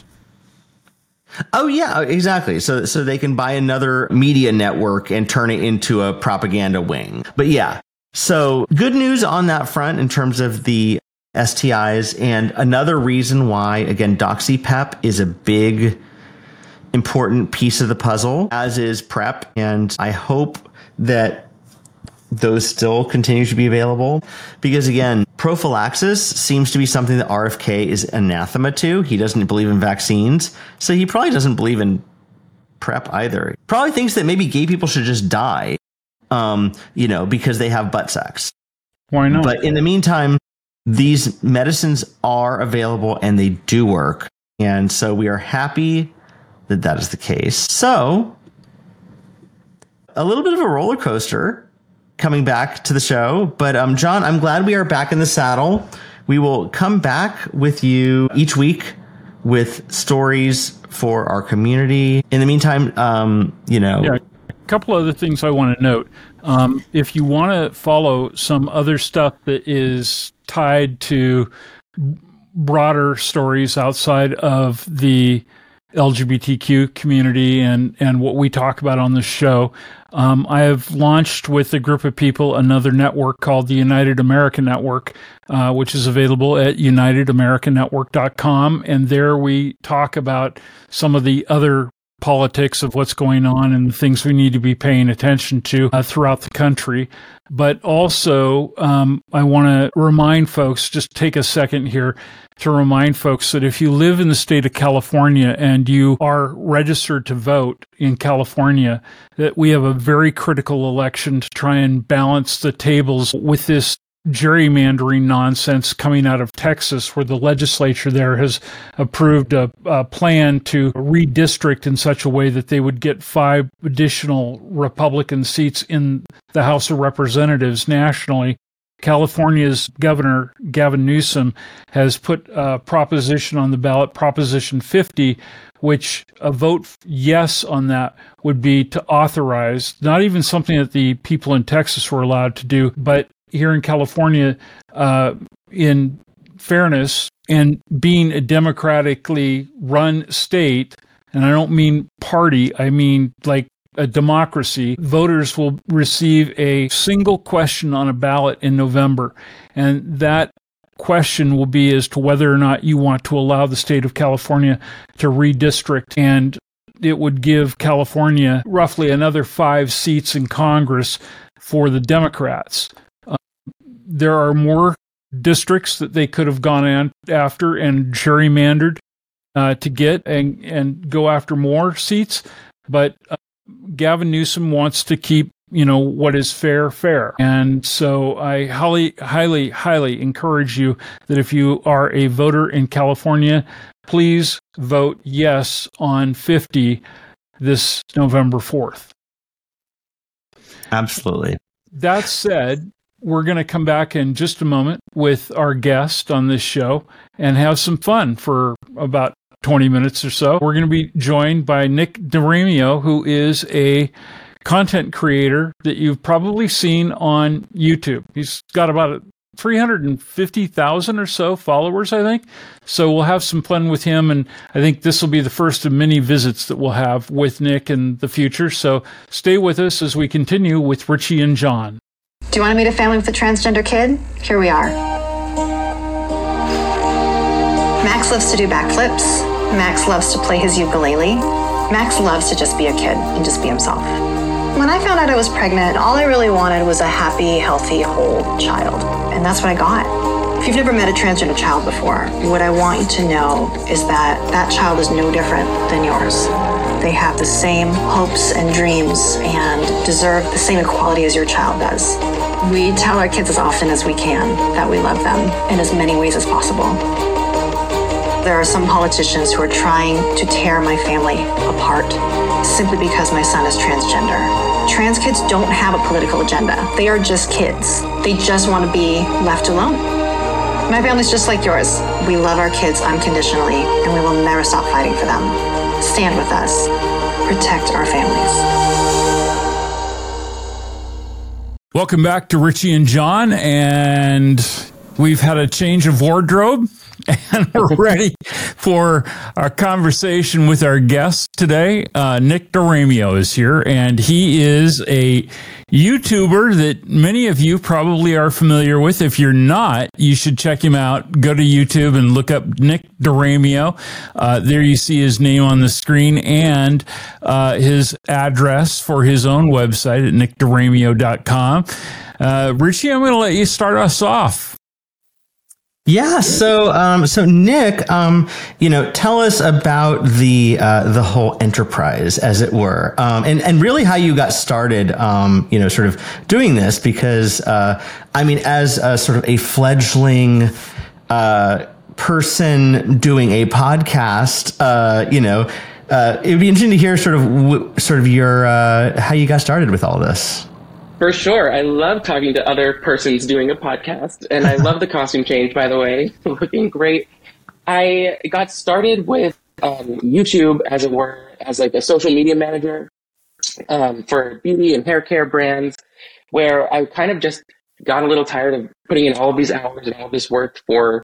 Oh, yeah, exactly. So so they can buy another media network and turn it into a propaganda wing. But yeah, so good news on that front in terms of the S T Is. And another reason why, again, DoxyPep is a big, important piece of the puzzle, as is PrEP. And I hope that those still continue to be available because, again, prophylaxis seems to be something that R F K is anathema to. He doesn't believe in vaccines, so he probably doesn't believe in PrEP either. Probably thinks that maybe gay people should just die, um, you know, because they have butt sex. Why not? But in the meantime, these medicines are available and they do work. And so we are happy that that is the case. So a little bit of a roller coaster coming back to the show. But um, John, I'm glad we are back in the saddle. We will come back with you each week with stories for our community. In the meantime, um, you know. Yeah, a couple other things I want to note. Um, if you want to follow some other stuff that is tied to broader stories outside of the L G B T Q community and, and what we talk about on the show, um, I have launched with a group of people another network called the United American Network, uh, which is available at united american network dot com. And there we talk about some of the other politics of what's going on and the things we need to be paying attention to uh, throughout the country. But also, um, I want to remind folks, just take a second here to remind folks that if you live in the state of California and you are registered to vote in California, that we have a very critical election to try and balance the tables with this gerrymandering nonsense coming out of Texas, where the legislature there has approved a, a plan to redistrict in such a way that they would get five additional Republican seats in the House of Representatives nationally. California's Governor Gavin Newsom has put a proposition on the ballot, Proposition fifty, which a vote yes on that would be to authorize, not even something that the people in Texas were allowed to do, but here in California, uh, in fairness and being a democratically run state, and I don't mean party, I mean like a democracy, voters will receive a single question on a ballot in November. And that question will be as to whether or not you want to allow the state of California to redistrict. And it would give California roughly another five seats in Congress for the Democrats. There are more districts that they could have gone in after and gerrymandered uh, to get and, and go after more seats. But uh, Gavin Newsom wants to keep, you know, what is fair, fair. And so I highly, highly, highly encourage you that if you are a voter in California, please vote yes on fifty this November fourth. Absolutely. That said, we're going to come back in just a moment with our guest on this show and have some fun for about twenty minutes or so. We're going to be joined by Nick DeRemio, who is a content creator that you've probably seen on YouTube. He's got about three hundred fifty thousand or so followers, I think. So we'll have some fun with him, and I think this will be the first of many visits that we'll have with Nick in the future. So stay with us as we continue with Richie and John. Do you want to meet a family with a transgender kid? Here we are. Max loves to do backflips. Max loves to play his ukulele. Max loves to just be a kid and just be himself. When I found out I was pregnant, all I really wanted was a happy, healthy, whole child. And that's what I got. If you've never met a transgender child before, what I want you to know is that that child is no different than yours. They have the same hopes and dreams and deserve the same equality as your child does. We tell our kids as often as we can that we love them in as many ways as possible. There are some politicians who are trying to tear my family apart simply because my son is transgender. Trans kids don't have a political agenda. They are just kids. They just want to be left alone. My family's just like yours. We love our kids unconditionally, and we will never stop fighting for them. Stand with us. Protect our families. Welcome back to Richie and John, and we've had a change of wardrobe, and we're ready for our conversation with our guest today. Uh, Nick DeRemio is here, and he is a YouTuber that many of you probably are familiar with. If you're not, you should check him out. Go to YouTube and look up Nick DeRemio. Uh, there you see his name on the screen and uh, his address for his own website at nick deremio dot com. Uh, Richie, I'm going to let you start us off. Yeah. So, um, so Nick, um, you know, tell us about the uh, the whole enterprise, as it were, um, and and really how you got started. Um, you know, sort of doing this because, uh, I mean, as a sort of a fledgling uh, person doing a podcast, uh, you know, uh, it'd be interesting to hear sort of w- sort of your uh, how you got started with all this. For sure. I love talking to other persons doing a podcast, and I love the costume change, by the way. Looking great. I got started with um, YouTube, as it were, as like a social media manager um, for beauty and hair care brands, where I kind of just got a little tired of putting in all of these hours and all this work for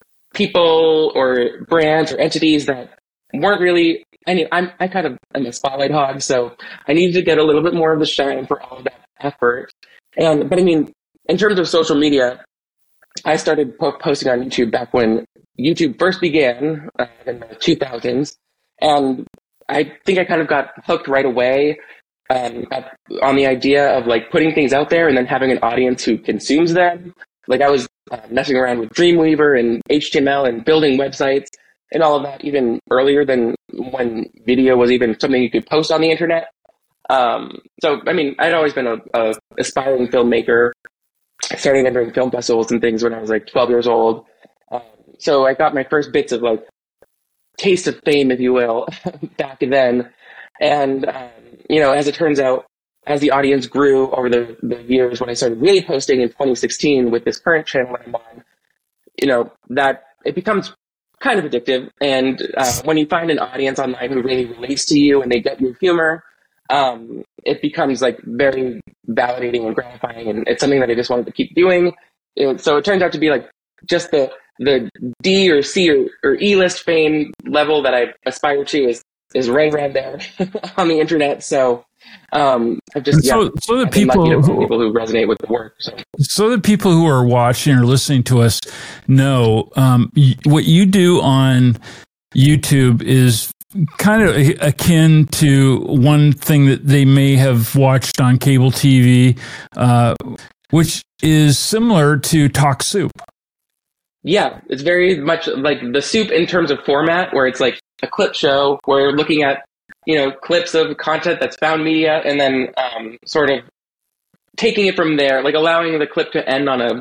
people or brands or entities that weren't really, I mean, I'm, I kind of am a spotlight hog, so I needed to get a little bit more of the shine for all of that effort. And but I mean, in terms of social media, I started po- posting on YouTube back when YouTube first began uh, in the two thousands, and I think I kind of got hooked right away um, at, on the idea of like putting things out there and then having an audience who consumes them. Like I was uh, messing around with Dreamweaver and H T M L and building websites and all of that even earlier than when video was even something you could post on the internet. Um, so, I mean, I'd always been a, a aspiring filmmaker. I started entering film festivals and things when I was like twelve years old. Um, so I got my first bits of like taste of fame, if you will, back then. And, um, you know, as it turns out, as the audience grew over the, the years, when I started really posting in twenty sixteen with this current channel that I'm on, you know, that it becomes kind of addictive. And uh, when you find an audience online who really relates to you and they get your humor, um, it becomes like very validating and gratifying, and it's something that I just wanted to keep doing. And so it turns out to be like just the the D or C or, or E list fame level that I aspire to is is right around there on the internet. So um, I've just so, yeah, so the I've been people lucky to who, find people who resonate with the work. So. so the people who are watching or listening to us know um, y- what you do on YouTube is kind of akin to one thing that they may have watched on cable T V, uh, which is similar to Talk Soup. Yeah, it's very much like The Soup in terms of format, where it's like a clip show where you're looking at, you know, clips of content that's found media and then um, sort of taking it from there, like allowing the clip to end on a,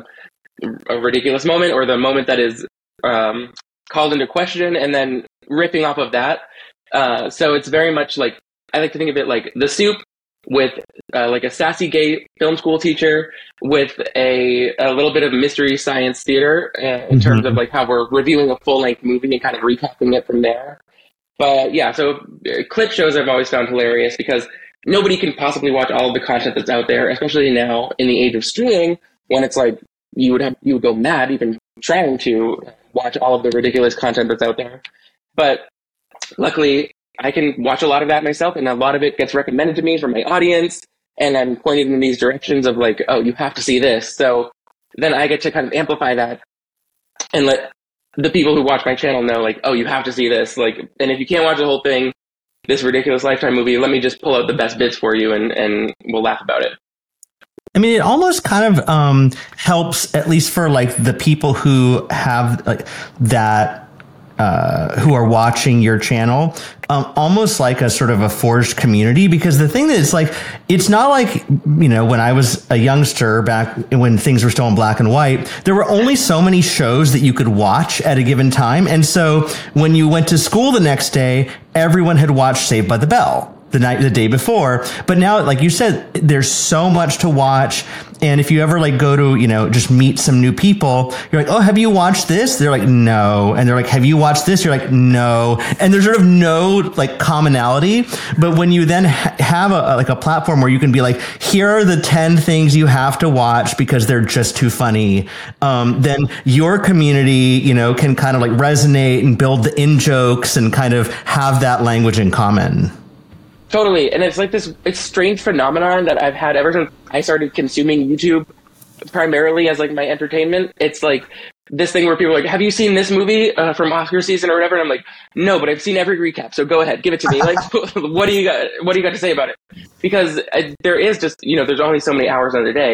a ridiculous moment or the moment that is um, called into question and then ripping off of that. Uh, so it's very much like, I like to think of it like The Soup with uh, like a sassy gay film school teacher with a, a little bit of mystery science theater uh, in mm-hmm. terms of like how we're reviewing a full length movie and kind of recapping it from there. But yeah, so uh, clip shows I've always found hilarious because nobody can possibly watch all of the content that's out there, especially now in the age of streaming when it's like you would have, you would go mad even trying to watch all of the ridiculous content that's out there. But luckily, I can watch a lot of that myself, and a lot of it gets recommended to me from my audience, and I'm pointed in these directions of like, oh, you have to see this. So then I get to kind of amplify that and let the people who watch my channel know, like, oh, you have to see this. Like, and if you can't watch the whole thing, this ridiculous Lifetime movie, let me just pull out the best bits for you, and, and we'll laugh about it. I mean, it almost kind of um, helps, at least for like the people who have like that. Uh, who are watching your channel, um, almost like a sort of a forged community, because the thing that it's like, it's not like, you know, when I was a youngster back when things were still in black and white, there were only so many shows that you could watch at a given time. And so when you went to school the next day, everyone had watched Saved by the Bell the night, the day before. But now, like you said, there's so much to watch. And if you ever like go to, you know, just meet some new people, you're like, oh, have you watched this? They're like, no. And they're like, have you watched this? You're like, no. And there's sort of no like commonality. But when you then ha- have a, like a platform where you can be like, here are the ten things you have to watch because they're just too funny. Um, then your community, you know, can kind of like resonate and build the in jokes and kind of have that language in common. Totally. And it's like this it's strange phenomenon that I've had ever since I started consuming YouTube primarily as like my entertainment. It's like this thing where people are like, have you seen this movie uh, from Oscar season or whatever? And I'm like, no, but I've seen every recap. So go ahead, give it to me. Like, what do you got? What do you got to say about it? Because uh, there is just, you know, there's only so many hours in the day.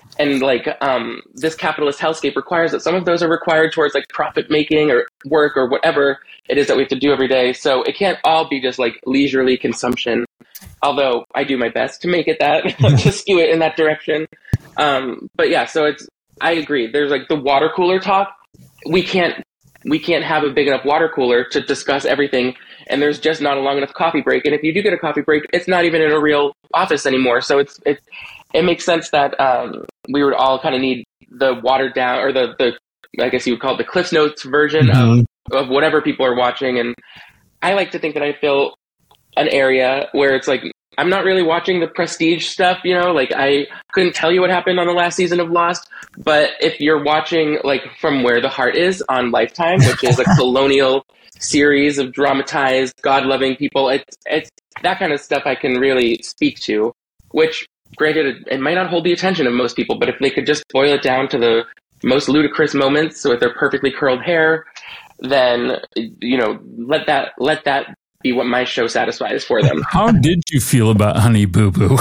And like um, this capitalist hellscape requires that some of those are required towards like profit making or work or whatever it is that we have to do every day. So it can't all be just like leisurely consumption. Although I do my best to make it that, to skew it in that direction. Um, but yeah, so it's, I agree. There's like the water cooler talk. We can't, we can't have a big enough water cooler to discuss everything. And there's just not a long enough coffee break. And if you do get a coffee break, it's not even in a real office anymore. So it's, it's, it makes sense that um, we would all kind of need the watered down, or the, the I guess you would call it the Cliff Notes version mm-hmm. of, of whatever people are watching. And I like to think that I feel an area where it's like, I'm not really watching the prestige stuff, you know, like I couldn't tell you what happened on the last season of Lost. But if you're watching like From Where the Heart Is on Lifetime, which is a colonial series of dramatized, God-loving people, it's, it's that kind of stuff I can really speak to, which granted, it, it might not hold the attention of most people, but if they could just boil it down to the most ludicrous moments with their perfectly curled hair, then, you know, let that let that be what my show satisfies for them. How did you feel about Honey Boo Boo?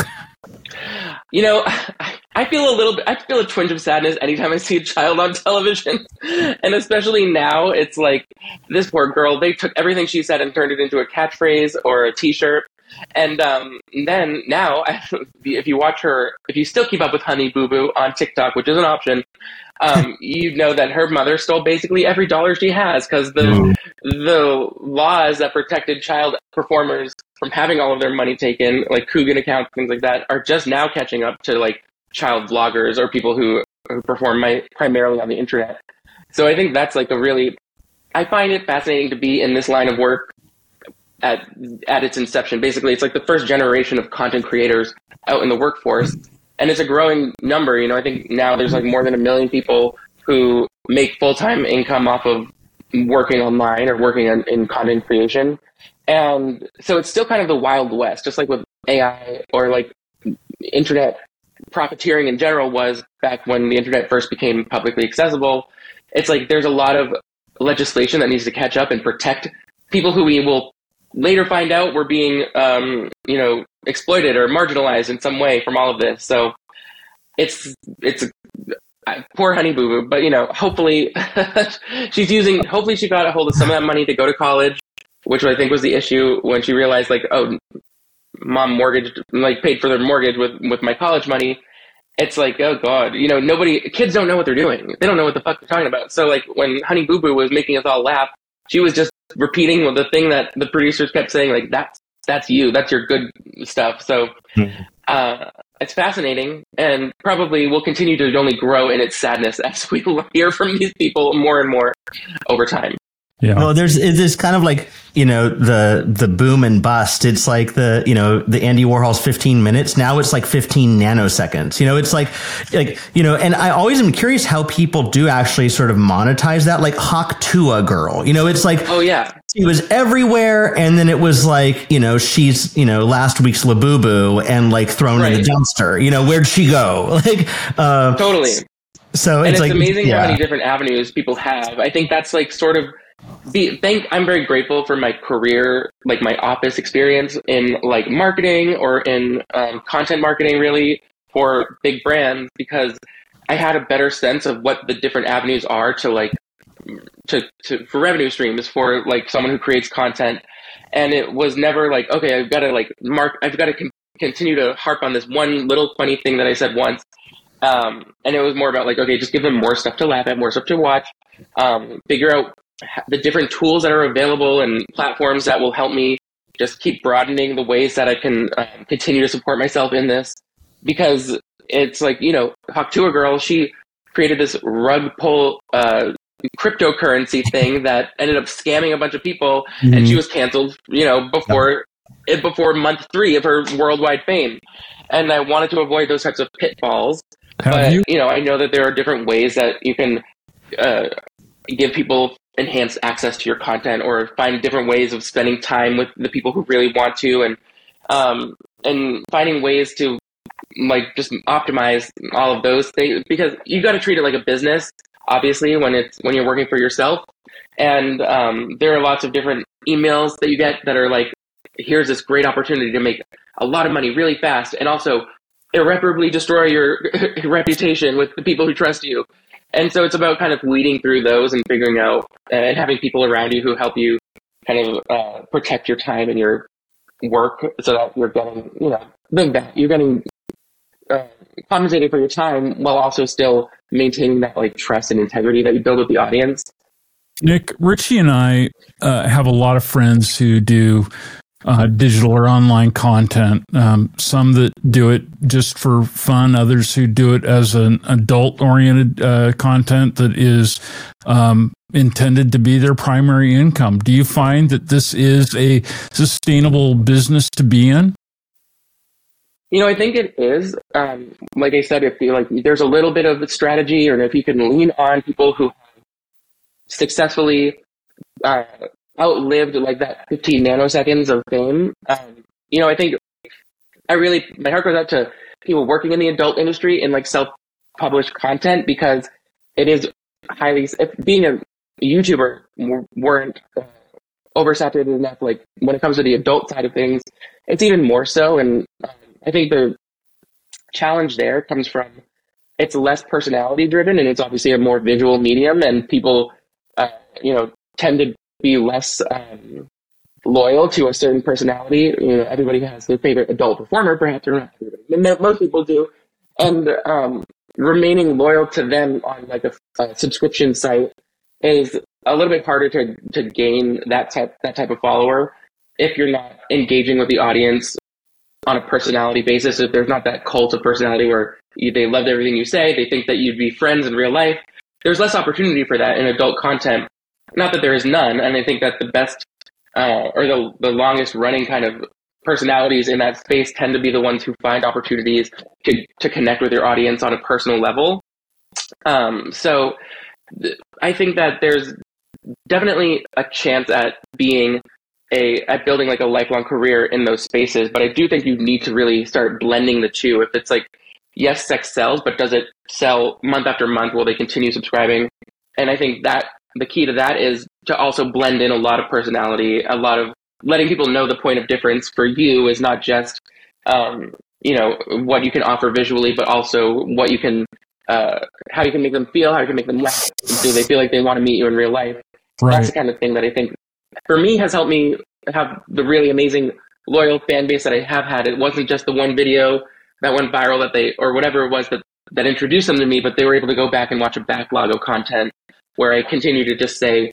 You know, I feel a little bit, I feel a twinge of sadness anytime I see a child on television. And especially now, it's like, this poor girl, they took everything she said and turned it into a catchphrase or a t-shirt. And um, then now, if you watch her, if you still keep up with Honey Boo Boo on TikTok, which is an option, um, you know that her mother stole basically every dollar she has, because the mm. the laws that protected child performers from having all of their money taken, like Coogan accounts, things like that, are just now catching up to like child vloggers or people who, who perform my, primarily on the internet. So I think that's like a really, I find it fascinating to be in this line of work. At at its inception, basically, it's like the first generation of content creators out in the workforce, and it's a growing number. You know, I think now there's like more than a million people who make full-time income off of working online or working in, in content creation, and so it's still kind of the Wild West, just like with A I or like internet profiteering in general was back when the internet first became publicly accessible. It's like there's a lot of legislation that needs to catch up and protect people who we will later find out we're being, um, you know, exploited or marginalized in some way from all of this. So it's, it's a, poor Honey Boo Boo, but you know, hopefully she's using, hopefully she got a hold of some of that money to go to college, which I think was the issue when she realized like, oh, mom mortgaged, like paid for their mortgage with, with my college money. It's like, oh God, you know, nobody, kids don't know what they're doing. They don't know what the fuck they're talking about. So like when Honey Boo Boo was making us all laugh, she was just repeating the thing that the producers kept saying, like, that's that's you, that's your good stuff. So uh, it's fascinating, and probably will continue to only grow in its sadness as we hear from these people more and more over time. Yeah. Well, there's it's kind of like, you know, the the boom and bust. It's like the, you know, the Andy Warhol's fifteen minutes. Now it's like fifteen nanoseconds. You know, it's like like, you know, and I always am curious how people do actually sort of monetize that, like Hawk Tuah Girl. You know, it's like, oh, yeah, she was everywhere. And then it was like, you know, she's, you know, last week's Labubu and like thrown right in the dumpster. You know, where'd she go? Like, uh, totally. So and it's, it's like, amazing yeah. how many different avenues people have. I think that's like sort of Be, thank, I'm very grateful for my career, like my office experience in like marketing or in um, content marketing, really, for big brands, because I had a better sense of what the different avenues are to like to, to for revenue streams for like someone who creates content. And it was never like, okay, I've got to like mark, I've got to con- continue to harp on this one little funny thing that I said once. Um, and it was more about like, okay, just give them more stuff to laugh at, more stuff to watch, um, figure out the different tools that are available and platforms that will help me just keep broadening the ways that I can uh, continue to support myself in this. Because it's like, you know, Hawk Tuah Girl, she created this rug pull uh, cryptocurrency thing that ended up scamming a bunch of people, mm-hmm. and she was canceled, you know, before it before month three of her worldwide fame. And I wanted to avoid those types of pitfalls. Have but, you? you know, I know that there are different ways that you can uh, give people enhanced access to your content, or find different ways of spending time with the people who really want to, and um, and finding ways to like just optimize all of those things, because you got to treat it like a business, obviously, when it's when you're working for yourself. And um, there are lots of different emails that you get that are like, here's this great opportunity to make a lot of money really fast, and also irreparably destroy your reputation with the people who trust you. And so it's about kind of weeding through those and figuring out and having people around you who help you kind of uh, protect your time and your work so that you're getting, you know, the, you're getting uh, compensated for your time while also still maintaining that like trust and integrity that you build with the audience. Nick, Richie and I uh, have a lot of friends who do uh, digital or online content. Um, some that do it just for fun, others who do it as an adult-oriented uh, content that is um, intended to be their primary income. Do you find that this is a sustainable business to be in? You know, I think it is. Um, like I said, if you like, there's a little bit of strategy, or if you can lean on people who successfully uh, outlived like that fifteen nanoseconds of fame. Um, you know, I think I really, my heart goes out to people working in the adult industry in like self-published content, because it is highly, if being a YouTuber weren't uh, oversaturated enough, like when it comes to the adult side of things, it's even more so. And um, I think the challenge there comes from it's less personality driven, and it's obviously a more visual medium, and people Uh, you know, tend to be less um, loyal to a certain personality. You know, everybody has their favorite adult performer, perhaps, or not everybody. Most people do. And um, remaining loyal to them on like a, a subscription site is a little bit harder to to gain that type that type of follower if you're not engaging with the audience on a personality basis. If there's not that cult of personality where you, they love everything you say, they think that you'd be friends in real life. There's less opportunity for that in adult content. Not that there is none, and I think that the best uh, or the the longest running kind of personalities in that space tend to be the ones who find opportunities to to connect with your audience on a personal level. Um, so th- I think that there's definitely a chance at being a at building like a lifelong career in those spaces, but I do think you need to really start blending the two. If it's like, yes, sex sells, but does it sell month after month? Will they continue subscribing? And I think that the key to that is to also blend in a lot of personality, a lot of letting people know the point of difference for you is not just, um, you know, what you can offer visually, but also what you can, uh, how you can make them feel, how you can make them laugh. Do they feel like they want to meet you in real life? Right. That's the kind of thing that I think for me has helped me have the really amazing loyal fan base that I have had. It wasn't just the one video that went viral that they, or whatever it was that, that introduced them to me, but they were able to go back and watch a backlog of content where I continue to just say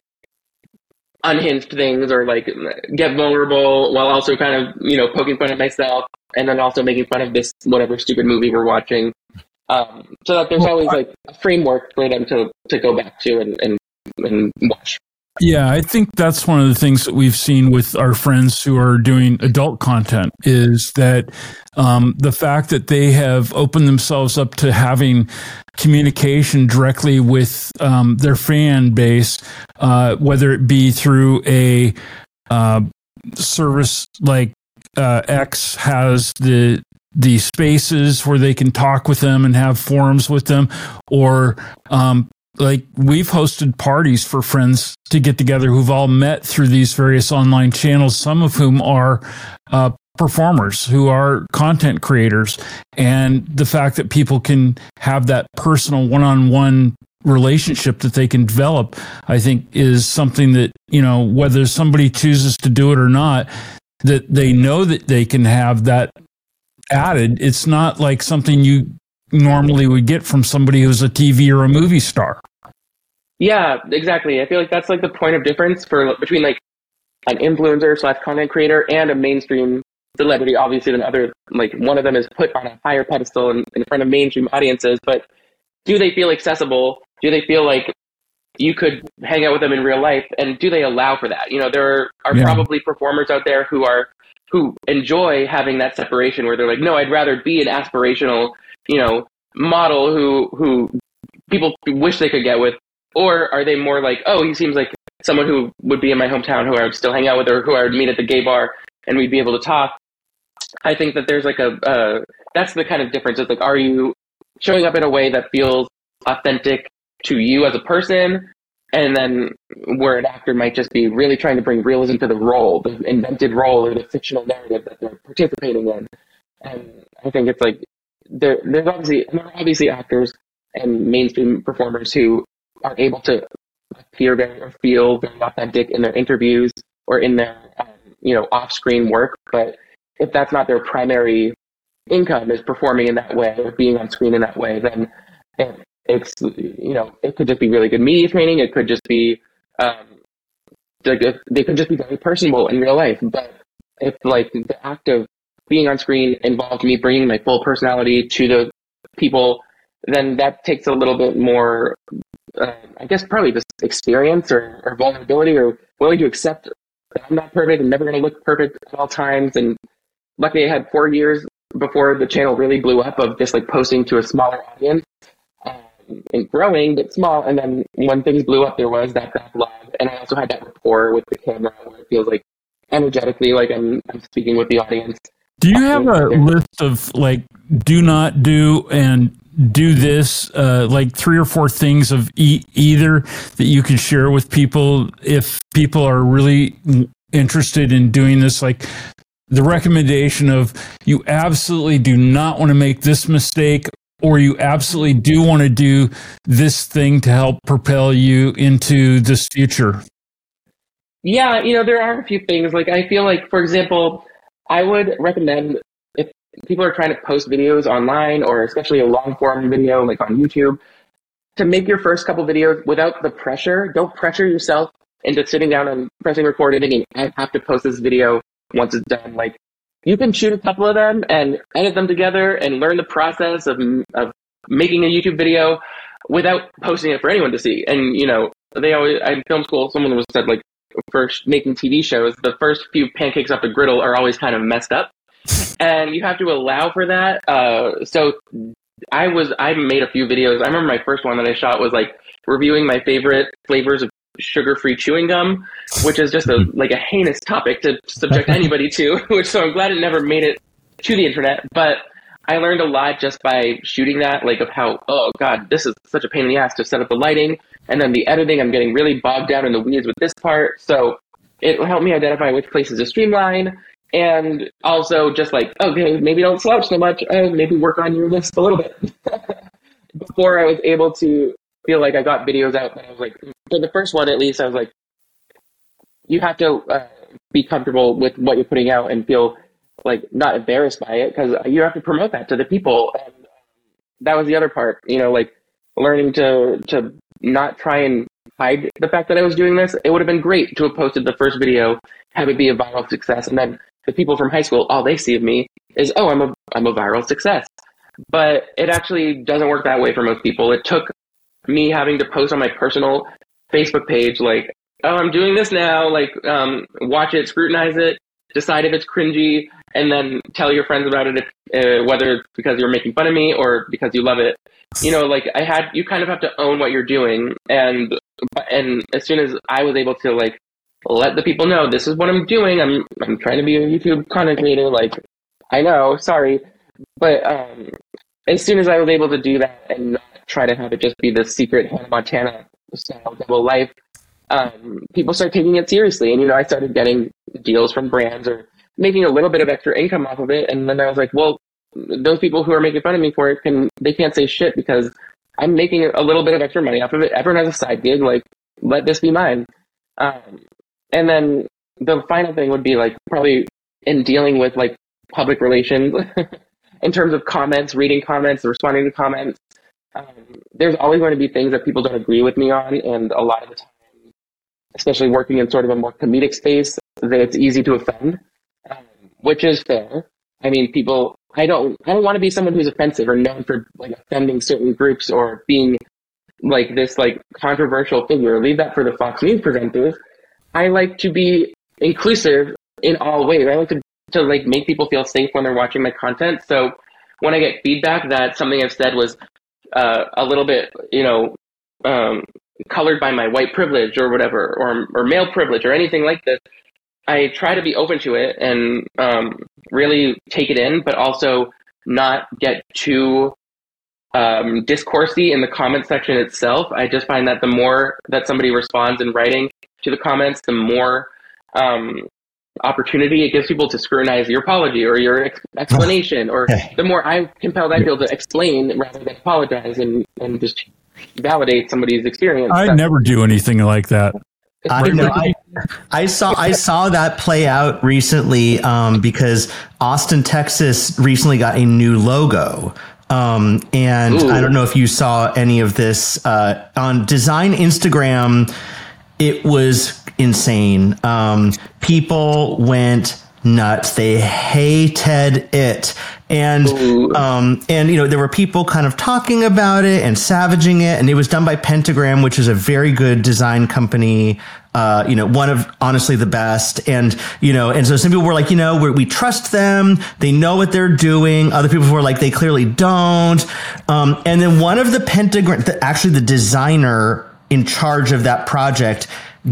unhinged things or like get vulnerable while also kind of, you know, poking fun at myself and then also making fun of this, whatever stupid movie we're watching. Um, so that there's always like a framework for them to, to go back to and, and, and watch. Yeah, I think that's one of the things that we've seen with our friends who are doing adult content is that um, the fact that they have opened themselves up to having communication directly with um, their fan base, uh, whether it be through a uh, service like uh, X has the the spaces where they can talk with them and have forums with them, or um, like we've hosted parties for friends to get together who've all met through these various online channels, some of whom are uh, performers who are content creators. And the fact that people can have that personal one-on-one relationship that they can develop, I think is something that, you know, whether somebody chooses to do it or not, that they know that they can have that added. It's not like something you normally would get from somebody who's a T V or a movie star. Yeah, exactly. I feel like that's like the point of difference for between like an influencer slash content creator and a mainstream celebrity. Obviously, than other like one of them is put on a higher pedestal in, in front of mainstream audiences. But do they feel accessible? Do they feel like you could hang out with them in real life? And do they allow for that? You know, there are yeah. probably performers out there who are who enjoy having that separation where they're like, no, I'd rather be an aspirational, you know, model who who people wish they could get with, or are they more like, oh, he seems like someone who would be in my hometown who I would still hang out with, or who I would meet at the gay bar and we'd be able to talk. I think that there's like a uh, that's the kind of difference. It's like, are you showing up in a way that feels authentic to you as a person, and then where an actor might just be really trying to bring realism to the role, the invented role or the fictional narrative that they're participating in. And I think it's like there, there's obviously there are obviously actors and mainstream performers who are able to appear very or feel very authentic in their interviews or in their um, you know off-screen work. But if that's not their primary income, is performing in that way or being on screen in that way, then it, it's you know it could just be really good media training. It could just be um, like they could just be very personable in real life. But if like the act of being on screen involved me bringing my full personality to the people, then that takes a little bit more, uh, I guess, probably just experience or, or vulnerability or willing to accept that I'm not perfect and never going to look perfect at all times. And luckily I had four years before the channel really blew up of just like posting to a smaller audience um, and growing, but small. And then when things blew up, there was that backlog. And I also had that rapport with the camera where it feels like energetically like I'm, I'm speaking with the audience. Do you have a list of like do not do and do this, uh, like three or four things of e- either that you can share with people if people are really interested in doing this? Like the recommendation of you absolutely do not want to make this mistake, or you absolutely do want to do this thing to help propel you into this future. Yeah, you know, there are a few things. Like I feel like, for example, I would recommend if people are trying to post videos online or especially a long form video like on YouTube, to make your first couple videos without the pressure. Don't pressure yourself into sitting down and pressing record and thinking, I have to post this video once it's done. Like you can shoot a couple of them and edit them together and learn the process of, of making a YouTube video without posting it for anyone to see. And, you know, they always, in film school, someone was said like, first making T V shows, the first few pancakes off the griddle are always kind of messed up, and you have to allow for that. Uh, so I was I made a few videos. I remember my first one that I shot was like reviewing my favorite flavors of sugar-free chewing gum, which is just a like a heinous topic to subject anybody to. Which so I'm glad it never made it to the internet, but I learned a lot just by shooting that, like of how, oh God, this is such a pain in the ass to set up the lighting. And then the editing, I'm getting really bogged down in the weeds with this part. So it helped me identify which places to streamline. And also just like, okay, maybe don't slouch so much. Oh, maybe work on your list a little bit. Before I was able to feel like I got videos out, but I was like, for the first one at least, I was like, you have to uh, be comfortable with what you're putting out and feel like not embarrassed by it, because you have to promote that to the people. And that was the other part, you know, like learning to to not try and hide the fact that I was doing this. It would have been great to have posted the first video, have it be a viral success, and then the people from high school, all they see of me is, oh, I'm a I'm a viral success. But it actually doesn't work that way for most people. It took me having to post on my personal Facebook page, like, oh, I'm doing this now, like, um, watch it, scrutinize it, decide if it's cringy, and then tell your friends about it, if, uh, whether it's because you're making fun of me or because you love it. You know, like I had, you kind of have to own what you're doing. And, and as soon as I was able to like, let the people know this is what I'm doing, I'm, I'm trying to be a YouTube content creator. Like, I know, sorry. But, um, as soon as I was able to do that and not try to have it just be this secret Hannah Montana style double life, um, people start taking it seriously. And, you know, I started getting deals from brands or making a little bit of extra income off of it. And then I was like, well, those people who are making fun of me for it, can they can't say shit because I'm making a little bit of extra money off of it. Everyone has a side gig. Like, let this be mine. Um, and then the final thing would be like probably in dealing with like public relations in terms of comments, reading comments, responding to comments. Um, there's always going to be things that people don't agree with me on. And a lot of the time, especially working in sort of a more comedic space, that it's easy to offend, um, which is fair. I mean, people, I don't, I don't want to be someone who's offensive or known for like offending certain groups or being like this like controversial figure. Leave that for the Fox News presenters. I like to be inclusive in all ways. I like to, to like make people feel safe when they're watching my content. So when I get feedback that something I've said was uh, a little bit, you know, um, colored by my white privilege or whatever, or or male privilege or anything like this, I try to be open to it and um, really take it in, but also not get too um, discoursey in the comment section itself. I just find that the more that somebody responds in writing to the comments, the more um, opportunity it gives people to scrutinize your apology or your ex- explanation, or the more I compelled I feel to explain rather than apologize and, and just validate somebody's experience. I never do anything like that. I know. I, I saw I saw that play out recently um, because Austin, Texas recently got a new logo. Um, and Ooh. I don't know if you saw any of this uh, on Design Instagram. It was insane. Um, people went nuts. They hated it. And, um, and, you know, there were people kind of talking about it and savaging it. And it was done by Pentagram, which is a very good design company. Uh, you know, one of honestly the best. And, you know, and so some people were like, you know, we're, we trust them. They know what they're doing. Other people were like, they clearly don't. Um, and then one of the Pentagram, the, actually the designer in charge of that project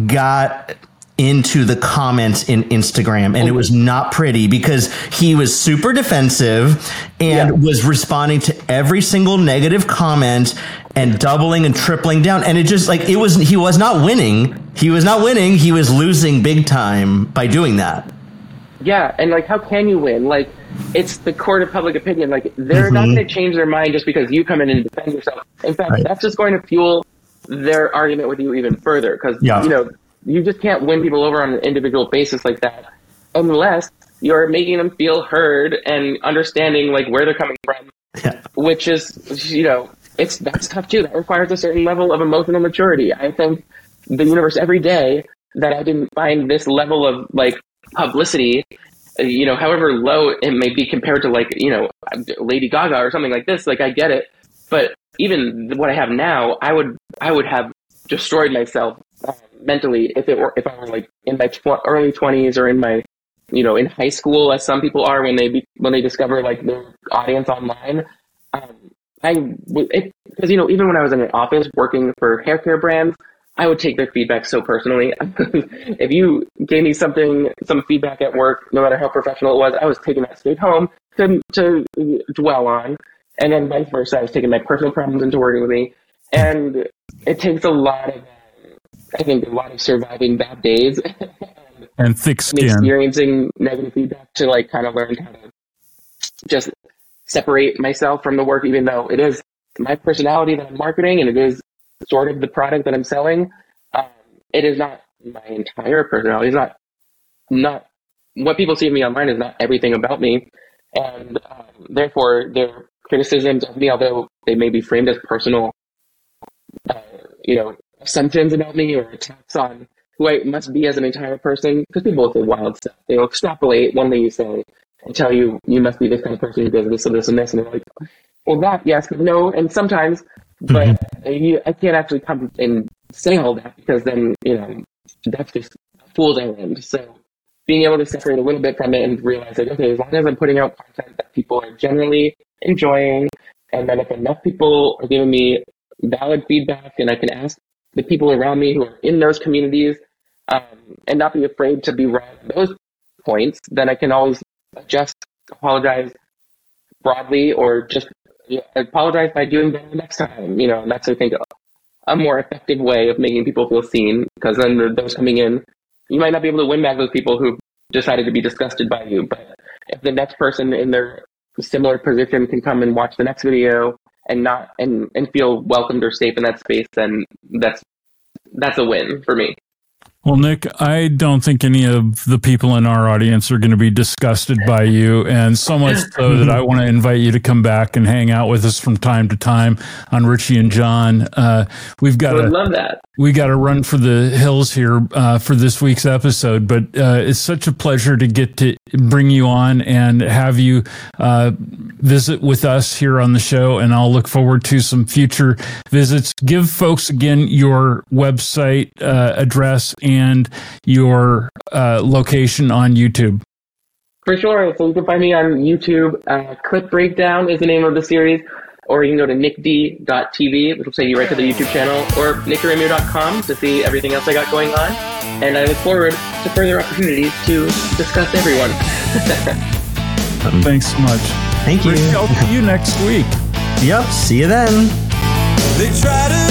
got into the comments in Instagram, and it was not pretty because he was super defensive and yeah. was responding to every single negative comment and doubling and tripling down. And it just like, it was, he was not winning. He was not winning. He was losing big time by doing that. Yeah. And like, how can you win? Like, it's the court of public opinion. Like, they're mm-hmm. not going to change their mind just because you come in and defend yourself. In fact, right. that's just going to fuel their argument with you even further. Cause yeah. you know, you just can't win people over on an individual basis like that unless you're making them feel heard and understanding like where they're coming from, yeah. which is, you know, it's, that's tough too. That requires a certain level of emotional maturity. I think the universe every day that I didn't find this level of like publicity, you know, however low it may be compared to like, you know, Lady Gaga or something like this, like I get it. But even what I have now, I would, I would have destroyed myself uh, mentally if it were, if I were like in my tw- early twenties or in my, you know, in high school, as some people are when they be, when they discover like their audience online. Um, I because you know, even when I was in an office working for hair care brands, I would take their feedback so personally. If you gave me something, some feedback at work, no matter how professional it was, I was taking that straight home to to dwell on, and then vice versa. I was taking my personal problems into working with me, and it takes a lot of, I think, a lot of surviving bad days and, and thick skin, and experiencing negative feedback to like kind of learn how to just separate myself from the work, even though it is my personality that I'm marketing and it is sort of the product that I'm selling. Um, it is not my entire personality. It's not, not what people see of me online is not everything about me. And um, therefore their criticisms of me, although they may be framed as personal, uh, you know, assumptions about me or attacks on who I must be as an entire person, because people will say wild stuff. They'll extrapolate one thing you say and tell you you must be this kind of person who does this and this and this, and they're like, well, that, yes, but no, and sometimes, but mm-hmm. you, I can't actually come and say all that because then, you know, that's just a fool's errand. So being able to separate a little bit from it and realize that, okay, as long as I'm putting out content that people are generally enjoying, and then if enough people are giving me valid feedback and I can ask the people around me who are in those communities um, and not be afraid to be wrong on those points, then I can always adjust, apologize broadly, or just you know, apologize by doing better next time. You know, and that's, I think, a, a more effective way of making people feel seen, because then those coming in, you might not be able to win back those people who decided to be disgusted by you, but if the next person in their similar position can come and watch the next video and not and, and feel welcomed or safe in that space, then that's that's a win for me. Well, Nick, I don't think any of the people in our audience are going to be disgusted by you, and so much so that I want to invite you to come back and hang out with us from time to time on Richie and John. Uh, we've got I would a, love that. We got to run for the hills here uh, for this week's episode, but uh, it's such a pleasure to get to bring you on and have you uh, visit with us here on the show, and I'll look forward to some future visits. Give folks again your website uh, address and your uh, location on YouTube. For sure. So you can find me on YouTube. Uh, Clip Breakdown is the name of the series. Or you can go to nick d dot t v, which will take you right to the YouTube channel, or nick ramiro dot com to see everything else I got going on. And I look forward to further opportunities to discuss everyone. Thanks so much. Thank you. I'll see you next week. Yep. See you then. They try to